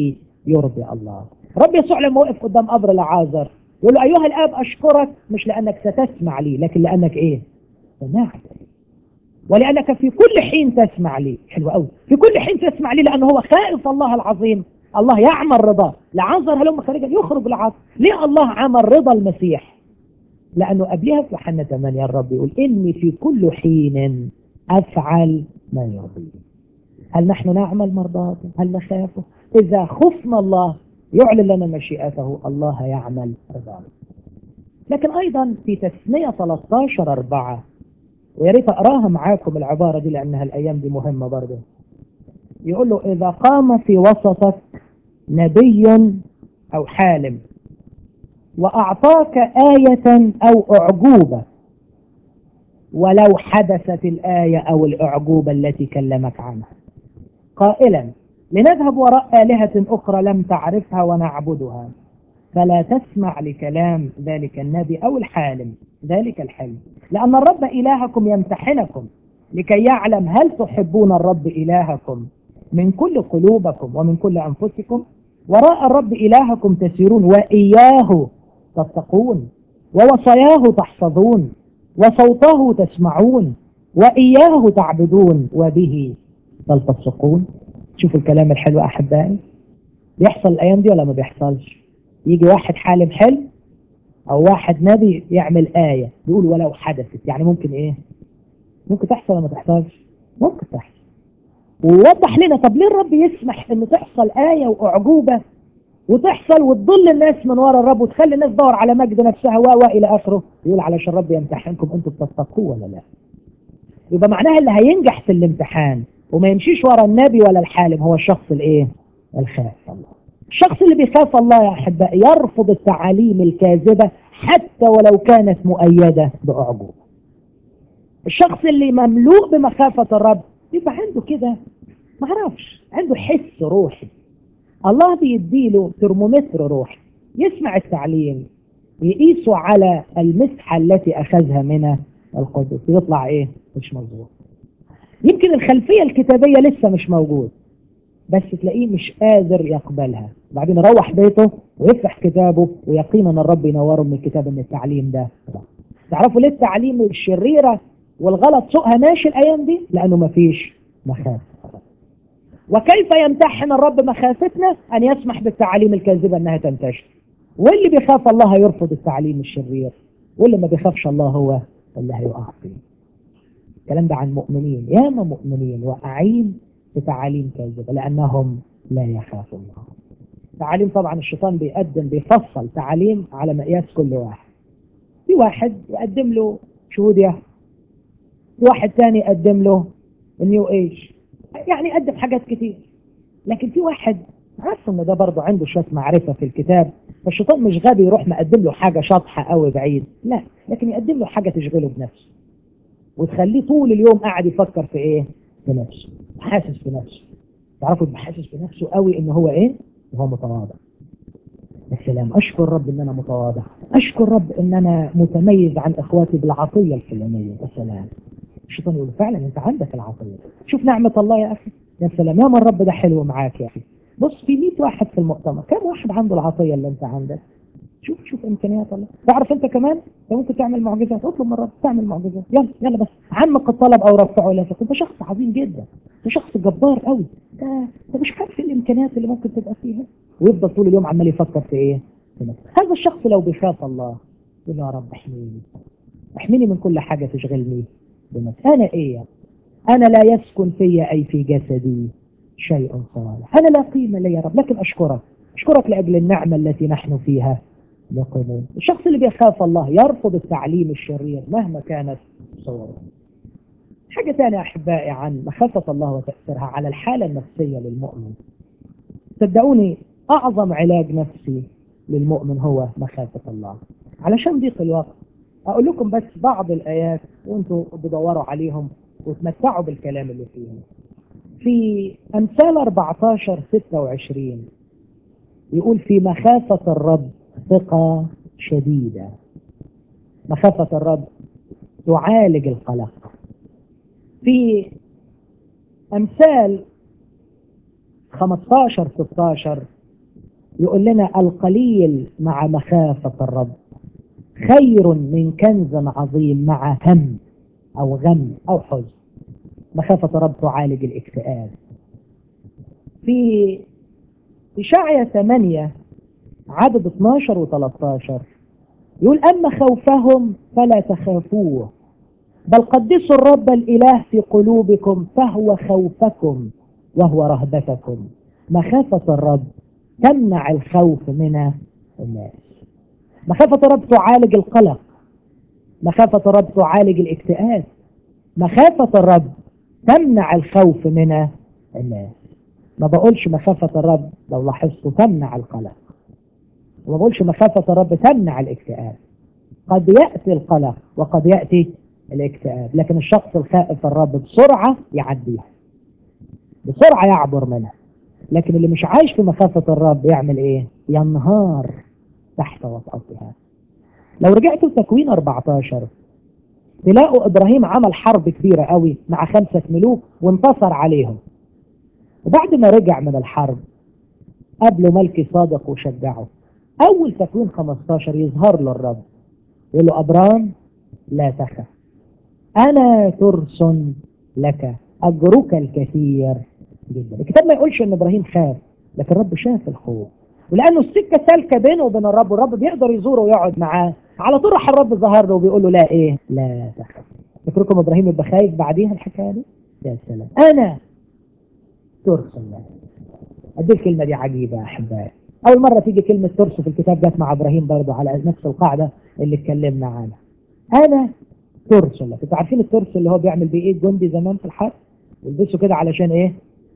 يرضي الله. رب يسوع لما وقف قدام قبر لعازر يقول له أيها الآب أشكرك مش لأنك ستسمع لي، لكن لأنك إيه؟ سمعت، ولأنك في كل حين تسمع لي. حلو قوي، في كل حين تسمع لي، لأنه هو خائف الله العظيم. الله يعمل رضاه. لعازر هلم خارجا يخرج لعازر. ليه الله عمل رضا المسيح؟ لأنه قبلها في يوحنا 8 الرب يقول إني في كل حين أفعل ما يرضيه. هل نحن نعمل مرضاته؟ هل نخافه؟ إذا خفنا الله يعلن لنا مشيئته، الله يعمل رضانا. لكن أيضا في تثنية 13:4، ويا ريت أقراها معاكم العبارة دي لأنها الأيام دي مهمة برضه. يقول له إذا قام في وسطك نبي أو حالم وأعطاك آية أو أعجوبة، ولو حدثت الآية أو الأعجوبة التي كلمك عنها قائلا لنذهب وراء آلهة أخرى لم تعرفها ونعبدها، فلا تسمع لكلام ذلك النبي أو الحالم ذلك الحلم، لأن الرب إلهكم يمتحنكم لكي يعلم هل تحبون الرب إلهكم من كل قلوبكم ومن كل أنفسكم. وراء الرب إلهكم تسيرون وإياه تتقون ووصاياه تحفظون وصوته تسمعون وإياه تعبدون وبه تلتصقون. شوفوا الكلام الحلو أحبائي، بيحصل الأيام دي ولا ما بيحصلش؟ يجي واحد حالم حلم أو واحد نبي يعمل آية يقول ولو حدثت، يعني ممكن إيه؟ ممكن تحصل ولا ما تحصلش؟ ممكن تحصل. ووضح لنا طب ليه الرب يسمح إنه تحصل آية وأعجوبة وتحصل وتضل الناس من وراء الرب وتخلي الناس تدور على مجد نفسها إلى آخره؟ يقول علشان الرب يمتحنكم أنتم بتتقوا ولا لا. يبقى معناها اللي هينجح في الامتحان وما يمشيش ورا النبي ولا الحالم هو الشخص الايه؟ الخائف الله. الشخص اللي بيخاف الله يا احبائي يرفض التعاليم الكاذبه حتى ولو كانت مؤيده باعجوبه. الشخص اللي مملوء بمخافه الرب يبقى عنده كده ما اعرفش، عنده حس روحي. الله بيديله ترمومتر روحي يسمع التعليم يقيسه على المسحه التي اخذها من القدس يطلع ايه؟ مش مظبوط. يمكن الخلفية الكتابية لسه مش موجود بس تلاقيه مش قادر يقبلها، بعدين يروح بيته ويفتح كتابه ويقينا الرب ينوره من الكتاب ان التعليم ده. تعرفوا ليه التعليم الشريرة والغلط سوقها ماشي الايام دي؟ لانه مفيش مخافة. وكيف يمتحن الرب مخافتنا؟ ان يسمح بالتعاليم الكاذبة انها تنتشر. واللي بيخاف الله هيرفض التعليم الشرير، واللي ما بيخافش الله هو اللي هيقع فيه. الكلام ده عن مؤمنين، ياما مؤمنين واقعين في تعاليم كاذبه لانهم لا يخافوا الله. تعاليم طبعا الشيطان بيفصل تعاليم على مقياس كل واحد. في واحد يقدم له شهود يهوه، في واحد ثاني يقدم له النيو ايج، يعني يقدم حاجات كتير. لكن في واحد عارف ان ده برضه عنده شويه معرفه في الكتاب، فالشيطان مش غبي يروح مقدم له حاجه شاطحه قوي بعيد، لا، لكن يقدم له حاجه تشغله بنفسه وتخليه طول اليوم قاعد يفكر في ايه؟ في نفسه، حاسس بنفسه. تعرفوا يبقى حاسس بنفسه قوي ان هو ايه؟ وهو متواضع. السلام، اشكر رب ان انا متواضع، اشكر رب ان انا متميز عن اخواتي بالعطيه الفلانيه. السلام. الشيطان يقول فعلا انت عندك العطيه، شوف نعمه الله يا اخي. يا سلام، يا من الرب ده حلو معاك يا اخي. بص في 100 واحد في المؤتمر، كم واحد عنده العطيه اللي انت عندك؟ شوف امكانيات الله. تعرف انت كمان انت ممكن تعمل معجزات، اطلب من الرب تعمل معجزات. يلا بس عمق الطلب او رفعه لا تكن. انت شخص عظيم جدا، انت شخص جبار قوي، انت مش عارف الامكانيات اللي ممكن تبقى فيها. ويفضل طول اليوم عمال يفكر في ايه؟ في نفسه. هذا الشخص لو بيخاف الله يقول يا رب احميني من كل حاجه تشغلني بنفسي. انا ايه؟ انا لا يسكن في اي في جسدي شيء صالح، انا لا قيمه لي يا رب، لكن اشكرك لاجل النعمه التي نحن فيها يقومون. الشخص اللي بيخاف الله يرفض التعليم الشرير مهما كانت صوره. حاجة ثانية أحبائي عن مخافة الله وتأثيرها على الحالة النفسية للمؤمن. صدقوني أعظم علاج نفسي للمؤمن هو مخافة الله. علشان ضيق الوقت أقول لكم بس بعض الآيات وأنتوا بدوروا عليهم وتمتعوا بالكلام اللي فيهم. في أمثال 14:26 يقول في مخافة الرب ثقة شديدة. مخافة الرب تعالج القلق. في أمثال 15:16 يقول لنا القليل مع مخافة الرب خير من كنز عظيم مع هم أو غم أو حزن. مخافة الرب تعالج الاكتئاب. في إشعياء 8 عدد 12 و13 يقول أما خوفهم فلا تخافوه بل قدسوا الرب الإله في قلوبكم فهو خوفكم وهو رهبتكم. مخافة الرب تمنع الخوف من الناس. مخافة الرب تعالج القلق. مخافة الرب تعالج الاكتئاب. مخافة الرب تمنع الخوف من الناس. ما بقولش مخافة الرب لو لاحظتوا تمنع القلق، وما بقولش مخافة الرب تمنع الاكتئاب. قد يأتي القلق وقد يأتي الاكتئاب، لكن الشخص الخائف الرب بسرعة يعديها، بسرعة يعبر منها. لكن اللي مش عايش في مخافة الرب يعمل ايه؟ ينهار تحت وطأتها. لو رجعتوا لتكوين 14 تلاقوا ابراهيم عمل حرب كبيرة قوي مع 5 ملوك وانتصر عليهم. وبعد ما رجع من الحرب قابله ملكي صادق وشجعه. اول تكوين 15 يظهر له الرب يقول له ابرام لا تخف انا ترس لك اجرك الكثير جدا. الكتاب ما يقولش ان ابراهيم خاف، لكن الرب شاف الخوف، ولانه السكه سالكه بينه وبين الرب والرب بيقدر يزوره ويقعد معاه. على طول راح الرب ظهر له وبيقول له لا ايه؟ لا تخف. فكركم ابراهيم يبقى خايف بعديها الحكايه دي؟ يا سلام، انا ترس لك. قد الكلمه دي عجيبه يا احبائي. اول مره تيجي كلمه ترس في الكتاب جت مع ابراهيم برضه على نفس القاعده اللي اتكلمنا عنها. انا ترس لك. انتوا عارفين الترس اللي هو بيعمل بيه ايه الجندي زمان في الحرب؟ يلبسه كده علشان ايه؟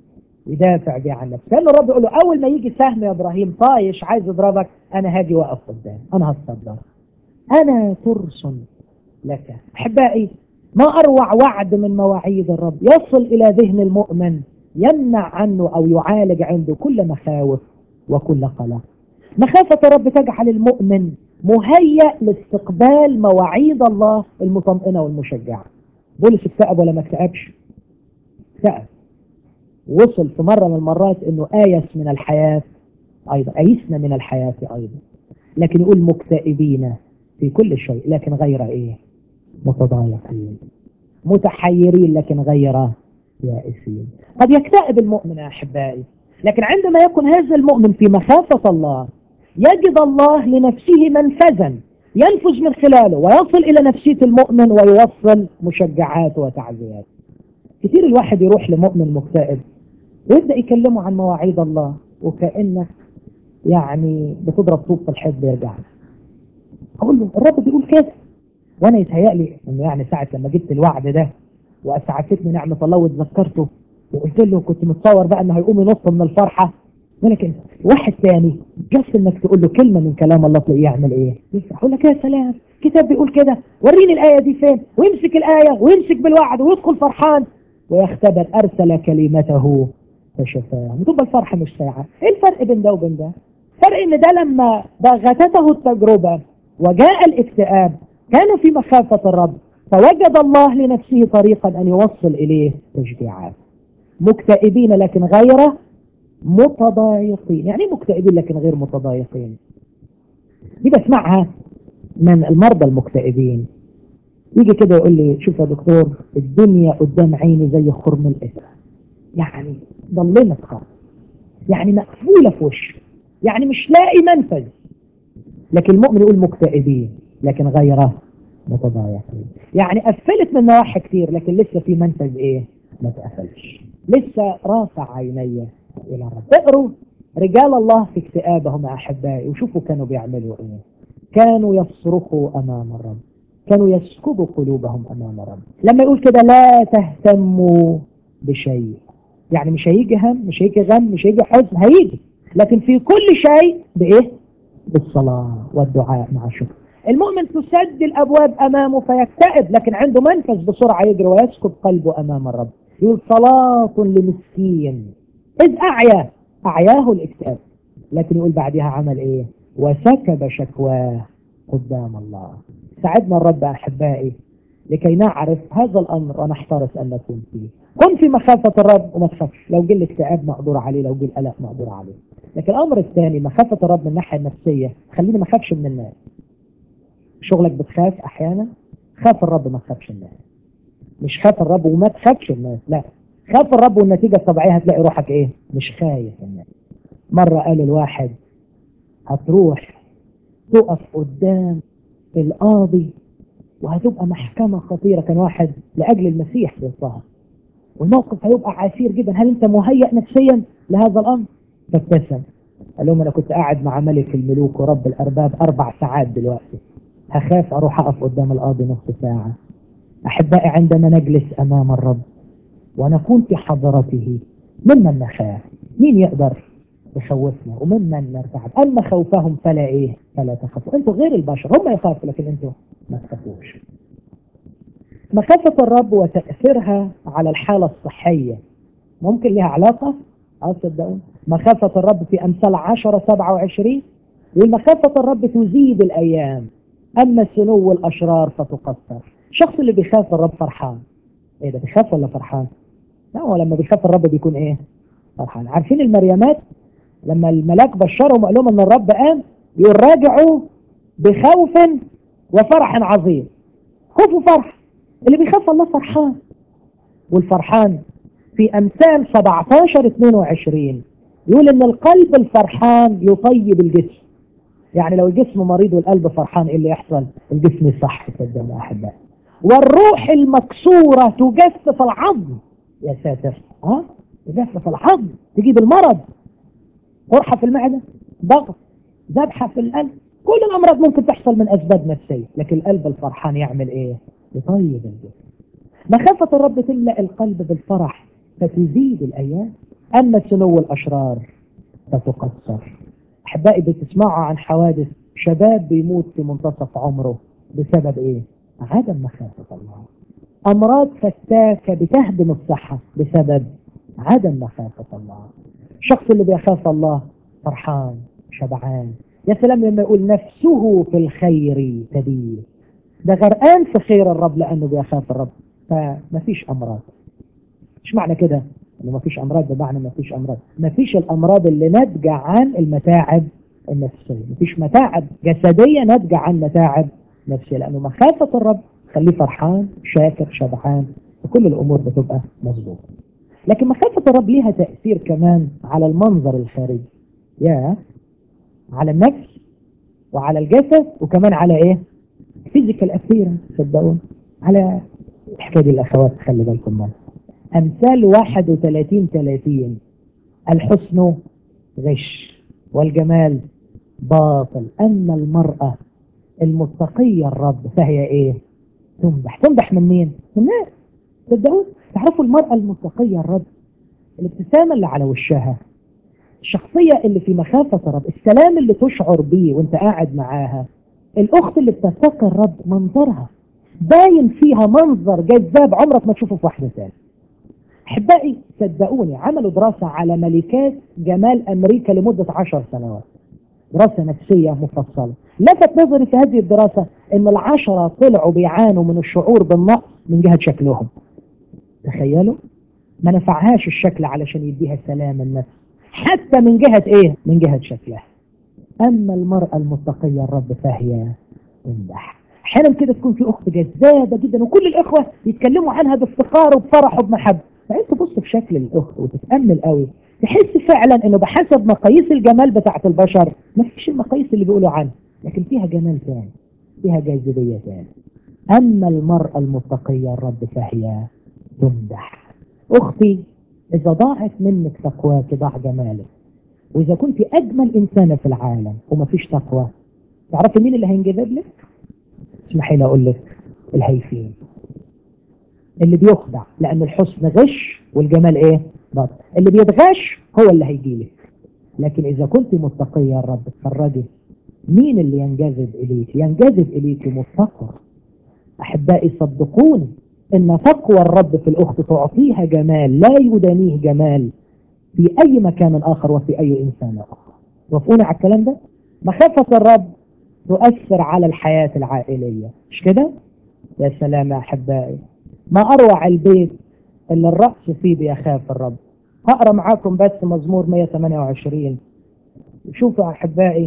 يدافع بيه عن نفسه. كان الرب يقول له اول ما يجي سهم يا ابراهيم طايش عايز يضربك انا هاجي واقف قدام، انا هتصدر. انا ترس لك. احبائي، ما اروع وعد من مواعيد الرب يصل الى ذهن المؤمن، يمنع عنه او يعالج عنده كل مخاوف وكل قلق. مخافة الرب تجعل المؤمن مهيأ لاستقبال مواعيد الله المطمئنة والمشجعة. بولس اكتئب ولا ما اكتئبش؟ اكتئب. وصل في مرة من المرات انه آيس من الحياة ايضا، آيسنا من الحياة ايضا، لكن يقول مكتئبين في كل شيء لكن غير ايه؟ متضايقين، متحيرين لكن غير يائسين. قد يكتئب المؤمن يا احبائي، لكن عندما يكون هذا المؤمن في مخافة الله يجد الله لنفسه منفذا ينفذ من خلاله ويصل الى نفسية المؤمن ويوصل مشجعات وتعزيات. كتير الواحد يروح لمؤمن مكتئب ويبدأ يكلمه عن مواعيد الله وكأنك يعني بتضرب طوب في الحب يرجع. اقول له الرب بيقول كده، وانا يتهيألي انه يعني ساعة لما جبت الوعد ده واسعفتني نعمة الله واتذكرته وقلت له كنت متصور بقى انه هيقوم ينط من الفرحة. ولكن واحد تاني جس انك تقول له كلمة من كلام الله تلاقيه يعمل ايه؟ يقول لك يا سلام كتاب بيقول كده، وريني الآية دي فين، ويمسك الآية ويمسك بالوعد ويدخل فرحان ويختبر أرسل كلمته فشفاه. وتبقى الفرحة مش ساعة. ايه الفرق بين ده وبين ده؟ فرق ان ده لما ضغطته التجربة وجاء الاكتئاب كانوا في مخافة الرب فوجد الله لنفسه طريقا ان يوصل اليه تشجيعات. مكتئبين لكن غير متضايقين. يعني ايه مكتئبين لكن غير متضايقين؟ دي بسمعها من المرضى المكتئبين. يجي كده يقول لي شوف يا دكتور الدنيا قدام عيني زي خرم الإبرة، يعني ضلمت خالص، يعني مقفولة في وشه، يعني مش لاقي منفذ. لكن المؤمن يقول مكتئبين لكن غير متضايقين، يعني قفلت من نواحي كتير لكن لسه في منفذ ايه؟ ما تقفلش، لسه رافع عيني الى الرب. اقروا رجال الله في اكتئابهم يا احبائي وشوفوا كانوا بيعملوا ايه. كانوا يصرخوا امام الرب، كانوا يسكبوا قلوبهم امام الرب. لما يقول كده لا تهتموا بشيء، يعني مش هيجي هم، مش هيجي غم، مش هيجي حزن، هيجي، لكن في كل شيء بايه؟ بالصلاة والدعاء مع الشكر. المؤمن تسد الابواب امامه فيكتئب لكن عنده منفذ بسرعة يجري ويسكب قلبه امام الرب. يقول صلاة لمسكين اذ اعياه الاكتئاب، لكن يقول بعدها عمل ايه؟ وسكب شكواه قدام الله. ساعدنا الرب احبائي لكي نعرف هذا الامر ونحترس ان نكون فيه. كن في مخافة الرب وما تخافش، لو جه الاكتئاب مقدور عليه، لو جه القلق مقدور عليه. لكن الامر الثاني مخافه الرب من الناحيه النفسيه خليني ما اخافش من الناس. شغلك بتخاف احيانا، خاف الرب ما تخافش الناس. مش خاف الرب وما تخافش الناس، لا، خاف الرب والنتيجه الطبيعيه هتلاقي روحك ايه؟ مش خايف الناس. مره قال الواحد هتروح تقف قدام القاضي وهتبقى محكمه خطيره، كان واحد لاجل المسيح بيطلع، والموقف هيبقى عسير جدا، هل انت مهيئ نفسيا لهذا الامر؟ فابتسم قال لهم انا كنت قاعد مع ملك الملوك ورب الارباب 4 ساعات، دلوقتي هخاف اروح اقف قدام القاضي نص ساعه؟ احبائي عندما نجلس امام الرب ونكون في حضرته ممن نخاف؟ مين يقدر يخوفنا وممن نرتعب؟ اما خوفهم فلا ايه؟ فلا تخافوا. انتوا غير البشر، هم يخافوا لكن انتوا ما تخافوش. مخافة الرب وتأثيرها على الحالة الصحية ممكن لها علاقة؟ صدقوني مخافة الرب في أمثال 10:27 والمخافة الرب تزيد الأيام أما سنو الأشرار فتقصر. الشخص اللي بيخاف الرب فرحان. إيه ده، بيخاف ولا فرحان؟ لا، هو لما بيخاف الرب بيكون إيه؟ فرحان. عارفين المريمات لما الملاك بشرهم وقال لهم إن الرب قام، يقول راجعوا بخوف وفرح عظيم. خوف وفرح. اللي بيخاف الله فرحان. والفرحان في أمثال 17:22 يقول إن القلب الفرحان يطيب الجسم. يعني لو الجسم مريض والقلب فرحان إيه اللي يحصل؟ الجسم يصح. صدقني يا أحبائي. والروح المكسورة تجفف العظم. يا ساتر، تجفف العظم، تجيب المرض، قرحة في المعدة، ضغط، ذبحة في القلب. كل الأمراض ممكن تحصل من أسباب نفسية، لكن القلب الفرحان يعمل إيه؟ يطيب الجسم. مخافة الرب تملأ القلب بالفرح فتزيد الأيام أما سنو الأشرار فتقصر. أحبائي بتسمعوا عن حوادث شباب بيموت في منتصف عمره بسبب إيه؟ عدم مخافة الله. أمراض فتاكة بتهدم الصحة بسبب عدم مخافة الله. الشخص اللي بيخاف الله فرحان شبعان. يا سلام لما يقول نفسه في الخير تبيه، ده غرقان في خير الرب لأنه بيخاف الرب، فمفيش أمراض. مش معنى كده انه مفيش امراض، بمعنى مفيش امراض، مفيش الامراض اللي ناتجه عن المتاعب النفسيه، مفيش متاعب جسديه ناتجه عن متاعب نفسيه، لانه مخافه الرب خليه فرحان شاكر شبعان وكل الامور بتبقى مظبوطه. لكن مخافه الرب ليها تاثير كمان على المنظر الخارجي، على النفس وعلى الجسد وكمان على ايه؟ فيزيكال ابيرنس. صدقوني على الحكايه دي الاخوات خلي بالكم منها. أمثال 31:30 الحسن غش والجمال باطل أما المرأة المتقية الرب فهي إيه؟ تمدح من مين؟ من الناس. صدقوا تعرفوا المرأة المتقية الرب الابتسامة اللي على وشها، الشخصية اللي في مخافة الرب، السلام اللي تشعر بيه وانت قاعد معاها. الأخت اللي بتتقي الرب منظرها باين فيها منظر جذاب عمرك ما تشوفه في واحدة ثانية. احبائي صدقوني عملوا دراسة على ملكات جمال امريكا لمدة 10 سنوات، دراسة نفسية مفصلة. لفت نظري في هذه الدراسة ان 10 طلعوا بيعانوا من الشعور بالنقص من جهة شكلهم. تخيلوا، ما نفعهاش الشكل علشان يديها سلام النفس، حتى من جهة ايه؟ من جهة شكلها. اما المرأة المتقية الرب فهي تمدح. احيانا كده تكون في اخت جذابة جدا وكل الاخوة يتكلموا عنها بافتخار وبفرح وبمحبة، فانت تبص في شكل الاخت وتتامل قوي تحس فعلا انه بحسب مقاييس الجمال بتاعت البشر ما فيش المقاييس اللي بيقولوا عنها، لكن فيها جمال ثاني، فيها جاذبية ثاني. اما المرأة المتقية الرب فهي تمدح. اختي اذا ضاعت منك تقواك ضاع جمالك، واذا كنت اجمل انسانة في العالم ومفيش تقوى، تعرفي مين اللي هينجذب لك؟ اسمحي لي اقول لك، الهيفين، اللي بيخدع، لان الحسن غش والجمال ايه؟ باطل. اللي بيتغش هو اللي هيجي لك. لكن اذا كنت متقية يا رب اتفرجي مين اللي ينجذب اليك؟ ينجذب اليك متقوى. احبائي صدقوني ان تقوى الرب في الاخت تعطيها جمال لا يدانيه جمال في اي مكان اخر وفي اي انسان اخر. وافقوني على الكلام ده؟ مخافة الرب تؤثر على الحياة العائلية، مش كده؟ يا سلام يا أحبائي، ما أروع البيت اللي الرأس فيه بيخاف الرب. هقرأ معاكم بس مزمور 128 شوفوا أحبائي،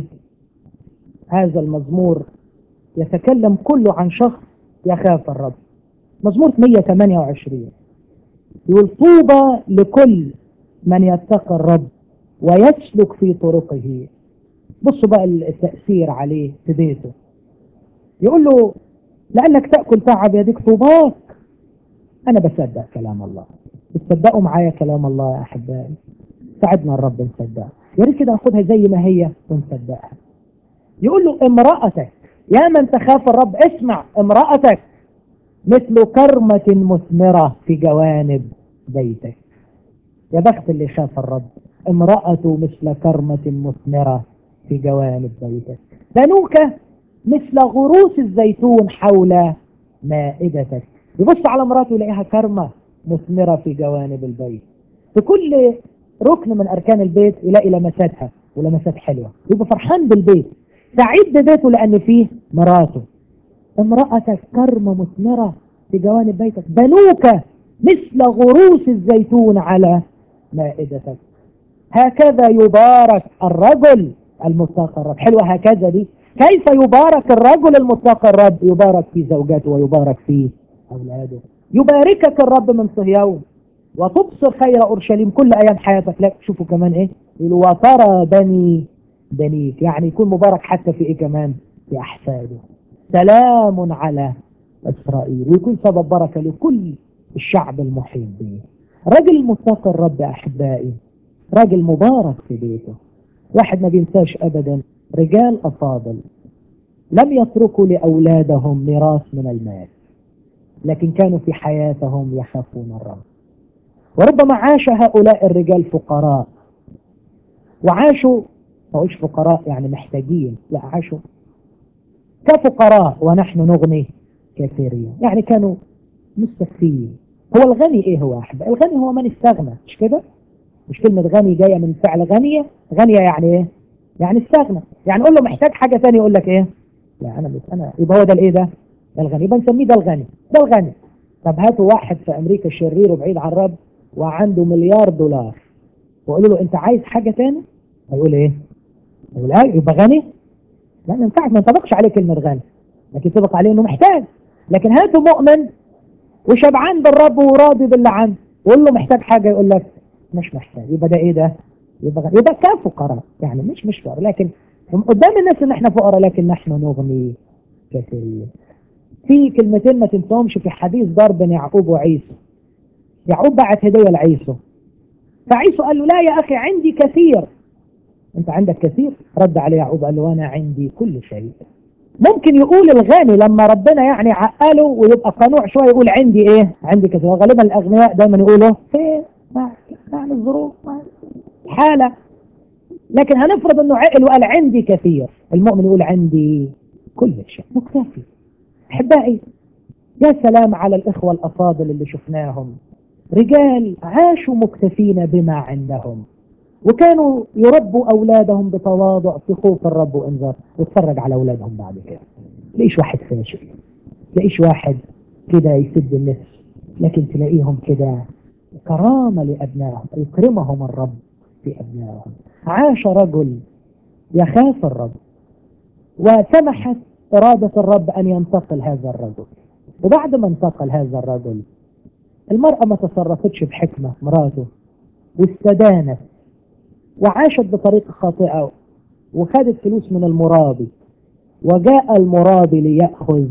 هذا المزمور يتكلم كله عن شخص يخاف الرب. مزمور 128 يقول طوبى لكل من يتقى الرب ويسلك في طرقه. بصوا بقى التأثير عليه في بيته. يقول له لأنك تأكل تعب يديك طوباك. أنا بصدق كلام الله. بتصدقوا معايا كلام الله يا أحبائي؟ ساعدنا الرب نصدقها. يا ريت كده ناخدها زي ما هي ونصدقها. يقول له امرأتك يا من تخاف الرب، اسمع، امرأتك مثل كرمة مثمرة في جوانب بيتك. يا بخت اللي خاف الرب، امرأته مثل كرمة مثمرة في جوانب بيتك. بنوك مثل غروس الزيتون حول مائدتك. يبص على مراته يلاقيها كرمة مثمرة في جوانب البيت. في كل ركن من أركان البيت يلاقي لمساتها ولمسات حلوة، يبقى فرحان بالبيت، سعيد ببيته لأن فيه مراته. امرأتك كرمة مثمرة في جوانب بيتك، بنوك مثل غروس الزيتون على مائدتك. هكذا يبارك الرجل المتقى الرب. حلوة هكذا دي. كيف يبارك الرجل المتقى الرب؟ يبارك في زوجته ويبارك في أولاده. يباركك الرب من صهيون وتبصر خير أورشليم كل أيام حياتك. لا شوفوا كمان إيه، وترى بنيك، يعني يكون مبارك حتى في إيه كمان؟ في أحفاده. سلام على إسرائيل، ويكون سبب بركة لكل الشعب المحيط به. الرجل المتقى الرب أحبائي راجل مبارك في بيته. واحد ما بينساش أبدا رجال أفاضل لم يتركوا لأولادهم ميراث من المال، لكن كانوا في حياتهم يخافون الرب. وربما عاش هؤلاء الرجال فقراء، وعاشوا، ما هوش فقراء يعني محتاجين، لا، عاشوا كفقراء ونحن نغني كثيرين، يعني كانوا مستكفين. هو الغني ايه هو احبائي؟ الغني هو من استغنى، مش كده؟ مش كلمة غني جاية من فعل غنية؟ غنية يعني ايه؟ يعني استغنى. يعني قول له محتاج حاجة تانية يقول لك ايه؟ لا انا يبقى هو ده الايه ده؟ الغني، يبقى نسميه ده الغني، ده الغني. طب هاتوا واحد في امريكا شرير وبعيد عن الرب وعنده مليار دولار وقولوا له انت عايز حاجة تاني، هيقول ايه؟ يقول ايه؟ يبقى غني؟ لا، ما ينفعش، ما ينطبقش عليه كلمة غني، لكن ينطبق عليه انه محتاج. لكن هاتوا مؤمن وشبعان بالرب وراضي باللي عنده وقول له محتاج حاجة يقول لك مش محتاج، يبقى ده ايه ده؟ يبقى كفقراء، يعني مش فقراء، لكن قدام الناس ان احنا فقراء لكن نحن نغني كثيرين. في كلمتين ما تنساهمش في حديث ضرب بين يعقوب وعيسو. يعقوب بعت هدية لعيسو، فعيسو قال له لا يا اخي عندي كثير. انت عندك كثير؟ رد عليه يعقوب قال له انا عندي كل شيء. ممكن يقول الغني لما ربنا يعني عقله ويبقى قنوع شويه يقول عندي ايه؟ عندي كذا. وغالبا الاغنياء دايما يقولوا ايه؟ يعني الظروف حاله. لكن هنفرض انه عقل وقال عندي كثير. المؤمن يقول عندي كل شيء، مكتفي. احبائي، يا سلام على الاخوه الافاضل اللي شفناهم، رجال عاشوا مكتفين بما عندهم، وكانوا يربوا اولادهم بتواضع في خوف الرب وانذار. واتفرج على اولادهم بعد كده، تلاقيش واحد فاشل، تلاقيش واحد كده يسد النفس، لكن تلاقيهم كده كرامة لأبنائهم، يكرمهم الرب في أبنائهم. عاش رجل يخاف الرب وسمحت إرادة الرب أن ينتقل هذا الرجل. وبعد ما انتقل هذا الرجل المرأة ما تصرفتش بحكمة، مراته، واستدانت وعاشت بطريقة خاطئة وخدت فلوس من المرابي. وجاء المرابي ليأخذ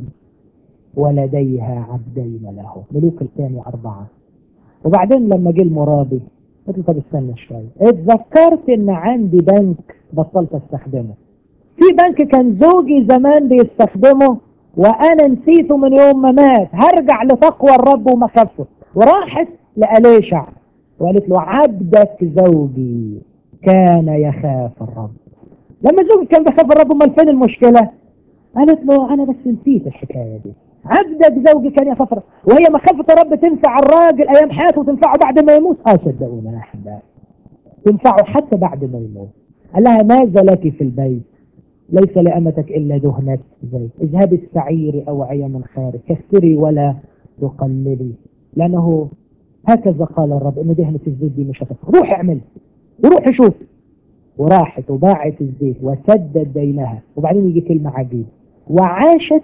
ولديها عبدين له، ملوك الثاني 4. وبعدين لما جه المرابي قلت له طب استنى شويه، اتذكرت ان عندي بنك بطلت استخدمه. في بنك كان زوجي زمان بيستخدمه وانا نسيته من يوم ما مات، هرجع لتقوى الرب ومخافته. وراحت لأليشع وقالت له عبدك زوجي كان يخاف الرب. لما زوجي كان بيخاف الرب امال فين المشكله؟ قالت له انا بس نسيت الحكايه دي. عبدك زوجي كان يخاف، وهي مخافه الرب تنفع الراجل ايام حياته وتنفعه بعد ما يموت. صدقونا يا احبائي، تنفعه حتى بعد ما يموت. قال لها ماذا لك في البيت؟ ليس لأمتك إلا دهنة زيت، اذهبي استعيري أوعية من خارج، كسري ولا تقللي، لأنه هكذا قال الرب إن دهنة الزيت دي مش هتفعل. روحي اعملي وروحي شوفي. وراحت وباعت الزيت وسدت دينها. وبعدين يجي كلمة عجيبة: وعاشت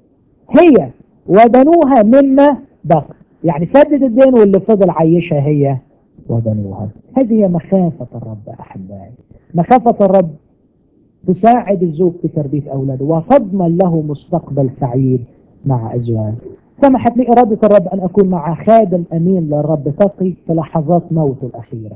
هي وبنوها مما بقى. يعني سدد الدين واللي فضل عيشها هي وبنوها. هذه هي مخافة الرب أحبائي. مخافة الرب تساعد الزوج في تربية أولاده وتضمن له مستقبل سعيد مع أزواجه. سمحت لي إرادة الرب أن أكون مع خادم أمين للرب تقي في لحظات موته الأخيرة،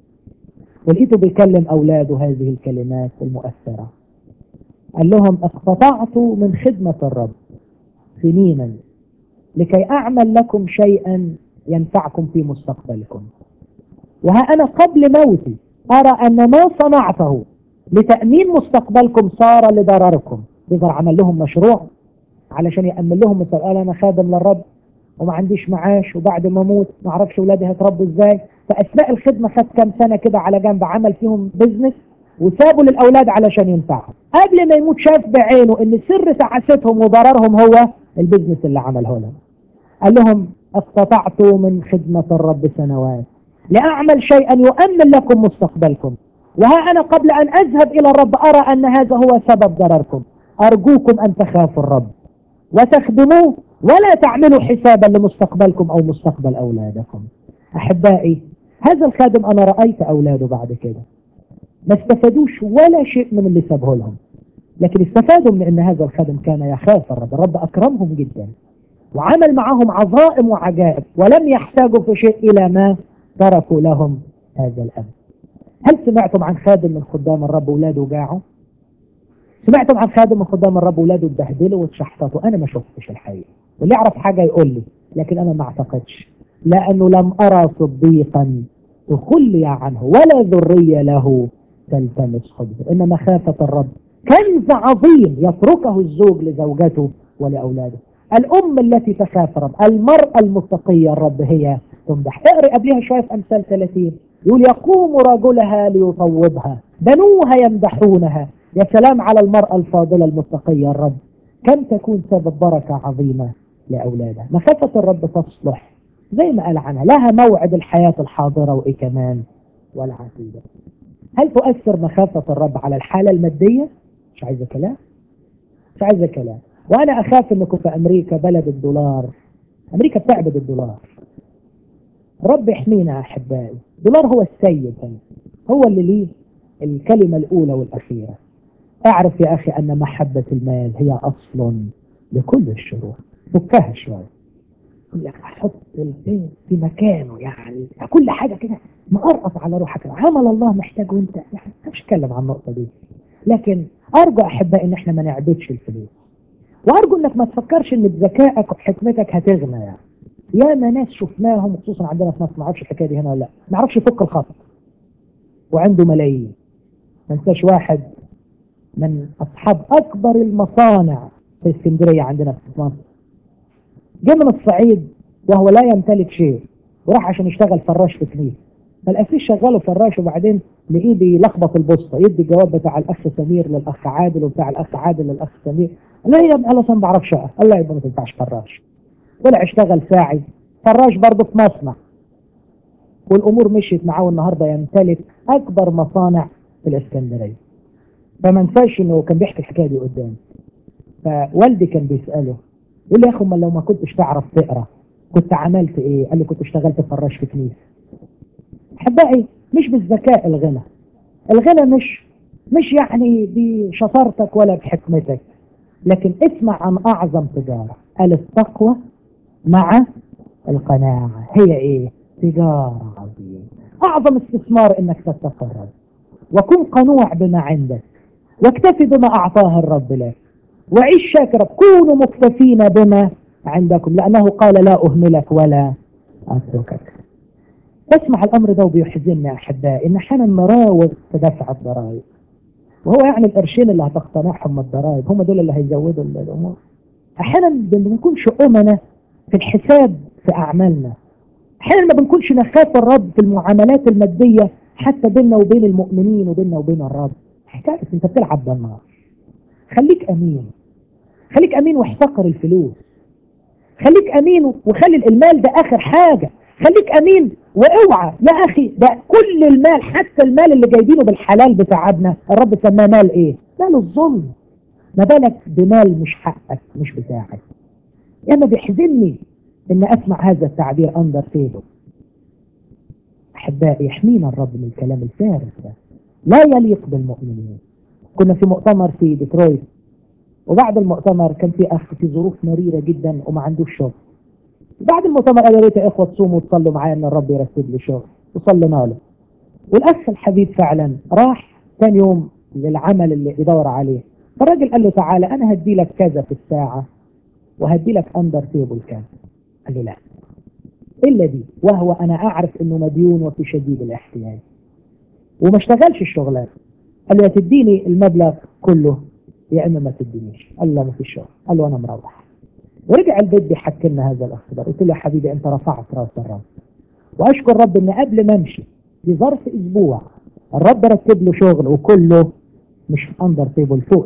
ولقيته بيكلم أولاده هذه الكلمات المؤثرة. قال لهم: اقتطعت من خدمة الرب سنينا لكي أعمل لكم شيئا ينفعكم في مستقبلكم، وها أنا قبل موتي أرى أن ما صنعته لتأمين مستقبلكم صار لضرركم. بيظهر عمل لهم مشروع علشان يأمن لهم مستقبل. أنا خادم للرب وما عنديش معاش، وبعد ما اموت ما اعرفش اولادي هيتربوا ازاي. فاثناء الخدمه خد كام سنه كده على جنب، عمل فيهم بيزنس وسابوا للاولاد علشان ينفعهم. قبل ما يموت شاف بعينه ان سر تعاستهم وضررهم هو البيزنس اللي عمله لهم. قال لهم: اقتطعت من خدمه الرب سنوات لاعمل شيئا يؤمن لكم مستقبلكم، وها انا قبل ان اذهب الى الرب ارى ان هذا هو سبب ضرركم. ارجوكم ان تخافوا الرب وتخدموه ولا تعملوا حسابا لمستقبلكم أو مستقبل أولادكم. أحبائي، هذا الخادم أنا رأيت أولاده بعد كده ما استفادوش ولا شيء من اللي سابه لهم، لكن استفادوا من أن هذا الخادم كان يخاف الرب. الرب أكرمهم جدا وعمل معهم عظائم وعجائب، ولم يحتاجوا في شيء إلى ما تركوا لهم هذا الأب. هل سمعتم عن خادم من خدام الرب ولاده جاعوا؟ سمعتم عن خادم من خدام الرب ولاده اتبهدلوا واتشحططوا؟ انا ما شفتش الحقيقه، واللي يعرف حاجه يقول لي، لكن انا ما اعتقدش، لانه لم ارى صديقا تخلي عنه ولا ذريه له تلتمس خبزه. ان مخافه الرب كنز عظيم يتركه الزوج لزوجته ولاولاده. الام التي تخاف الرب، المراه المتقيه الرب هي تمدح. اقرأ قبلها شويه في امثال 30، يقول: يقوم رجلها ليطوبها، بنوها يمدحونها. يا سلام على المرأة الفاضلة المتقية الرب، كم تكون سبب بركة عظيمة لأولادها. مخافة الرب تصلح زي ما قال عنها لها موعد الحياة الحاضرة وإيه كمان والعتيدة. هل تؤثر مخافة الرب على الحالة المادية؟ مش عايزة كلام، مش عايزة كلام. وأنا أخاف أنكم في أمريكا بلد الدولار، أمريكا بتعبد الدولار. رب يحمينا أحبائي. الدولار هو السيد، هو اللي ليه الكلمة الأولى والأخيرة. اعرف يا أخي أن محبة المال هي أصل لكل الشرور. فكها شوية، يقول لك أحط البيت في مكانه، يعني كل حاجة كده مقرقط على روحك. عمل الله محتاج وانت يعني مش هتكلم عن النقطة دي، لكن أرجو أحبائي إن احنا ما نعبدش الفلوس، وأرجو إنك ما تفكرش إن بذكائك وحكمتك هتغنى. يعني ياما ناس شفناهم خصوصا عندنا في مصر، ما اعرفش الحكاية دي هنا ولا لا، ما يعرفش يفك الخط وعنده ملايين. ما انساش واحد من أصحاب أكبر المصانع في اسكندرية عندنا في مصر، جه من الصعيد وهو لا يمتلك شيء، وراح عشان يشتغل فراش في كنيسة. فالأسيس شغاله فراش، وبعدين لقيه بيلخبط البوسطة، يدي الجواب بتاع الأخ سمير للأخ عادل وبتاع الأخ عادل للأخ سمير. قال له: يا ابني أنا ما بعرفش أقرأ. قال له: يبقى ما تنفعش فراش. طلع اشتغل ساعي فراش برضه في مصنع، والأمور مشيت معاه، والنهارده يمتلك أكبر مصانع في الإسكندرية. فما انساش إنه كان بيحكي الحكاية دي قدامي. فوالدي كان بيسأله، يقول لي: يا أخي أمال لو ما كنتش تعرف تقرأ كنت عملت إيه؟ قال لي: كنت اشتغلت فراش في كنيسة. أحبائي، مش بالذكاء الغنى، الغنى مش يعني بشطارتك ولا بحكمتك، لكن اسمع عن أعظم تجارة. قال: التقوى مع القناعة هي إيه؟ تجارة عظيمة. أعظم استثمار إنك تتقرب وكن قنوع بما عندك، واكتفي بما أعطاه الرب لك، وعيش شاكرا. كونوا مكتفين بما عندكم، لأنه قال: لا أهملك ولا أتركك. اسمع الأمر ده وبيحزننا أحبائي، إن أحيانا نراوغ في دفع الضرائب، وهو يعني القرشين اللي هتقتنعهم من الضرائب هم دول اللي هيزودوا الأمور. أحيانا ما بنكونش أمنا في الحساب في أعمالنا، أحيانا ما بنكونش نخاف الرب في المعاملات المادية حتى بيننا وبين المؤمنين وبيننا وبين الرب. حكاية أنت بتلعب بالنار. خليك أمين، خليك أمين واحتقر الفلوس. خليك أمين وخلي المال ده آخر حاجة. خليك امين، واوعى يا اخي، ده كل المال حتى المال اللي جايبينه بالحلال بتاعبنا الرب سماه مال ايه؟ مال الظلم. ما بالك بمال مش حقك مش بتاعك. انا بيحزنني ان اسمع هذا التعبير اندر تيبل. احبائي يحمينا الرب من الكلام الفارغ ده، لا يليق بالمؤمنين. كنا في مؤتمر في ديترويت، وبعد المؤتمر كان في اخ في ظروف مريره جدا وما عندوش شغل. بعد المؤتمر قال يا ريت يا اخوه تصوموا وتصلوا معايا ان الرب يرتب لي شغل، وصلينا له. والاخ الحبيب فعلا راح ثاني يوم للعمل اللي بيدور عليه. فالراجل قال له تعالى انا هدي لك كذا في الساعه، وهدي لك اندر تيبل كذا. قال له لا الا دي، وهو انا اعرف انه مديون وفي شديد الاحتياج وما اشتغلش الشغلات. قال له يا تديني المبلغ كله يا اما ما تدينيش. قال له ما فيش شغل. قال له انا مروح. ورجع البيت بيحكي لنا هذا الاخبار. قلت له يا حبيبي انت رفعت راس الرب، واشكر رب ان قبل ما امشي في ظرف اسبوع الرب رتب له شغل وكله مش اندر تيبل فوق.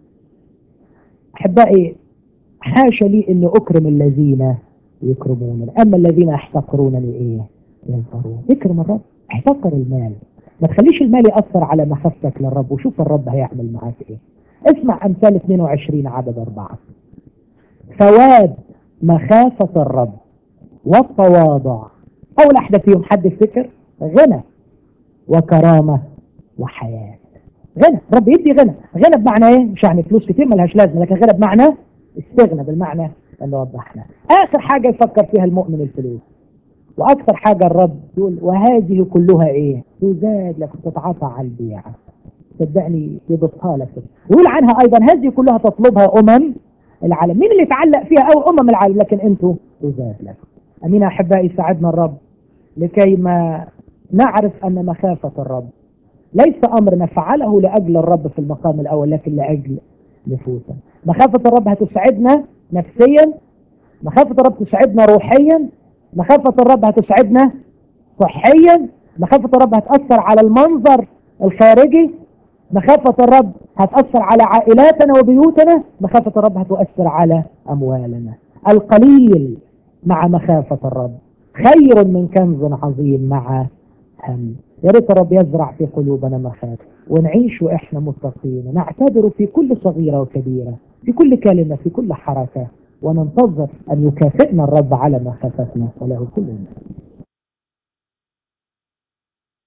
احبائي حاشا لي اني اكرم الذين يكرمونني، اما الذين يحتقرونني ايه؟ ينصرون. اكرم الرب، احتقر المال، ما تخليش المال ياثر على محبتك للرب، وشوف الرب هيعمل معاك ايه. اسمع امثال 22 عدد 4. ثواب مخافه الرب والتواضع، اول واحده فيهم حد يفتكر؟ غنى وكرامه وحياه. غنى، رب يدي غنى. غنى بمعنى ايه؟ مش يعني فلوس كتير ملهاش لازمه، لكن غنى بمعنى استغنى، بالمعنى اللي وضحنا. اخر حاجه يفكر فيها المؤمن الفلوس، واكثر حاجه الرب يقول وهذه كلها ايه؟ تزاد لك، تتعاطى على البيع. صدقني يضبطها لك. ويقول عنها ايضا هذه كلها تطلبها العالم. مين اللي يتعلق فيها؟ او العالم، لكن انتوا تزاد لكم. امين احبائي، يساعدنا الرب لكي ما نعرف ان مخافه الرب ليس امر نفعله لاجل الرب في المقام الاول، لكن لاجل نفوسنا. مخافه الرب هتسعدنا نفسيا، مخافه الرب تسعدنا روحيا، مخافه الرب هتسعدنا صحيا، مخافه الرب هتاثر على المنظر الخارجي، مخافه الرب هتاثر على عائلاتنا وبيوتنا، مخافه الرب هتؤثر على اموالنا. القليل مع مخافه الرب خير من كنز عظيم مع هم. يا ريت الرب يزرع في قلوبنا مخافه، ونعيش واحنا متقين، نعتبر في كل صغيره وكبيره، في كل كلمه، في كل حركه، وننتظر ان يكافئنا الرب على مخافتنا. وله كل النعم.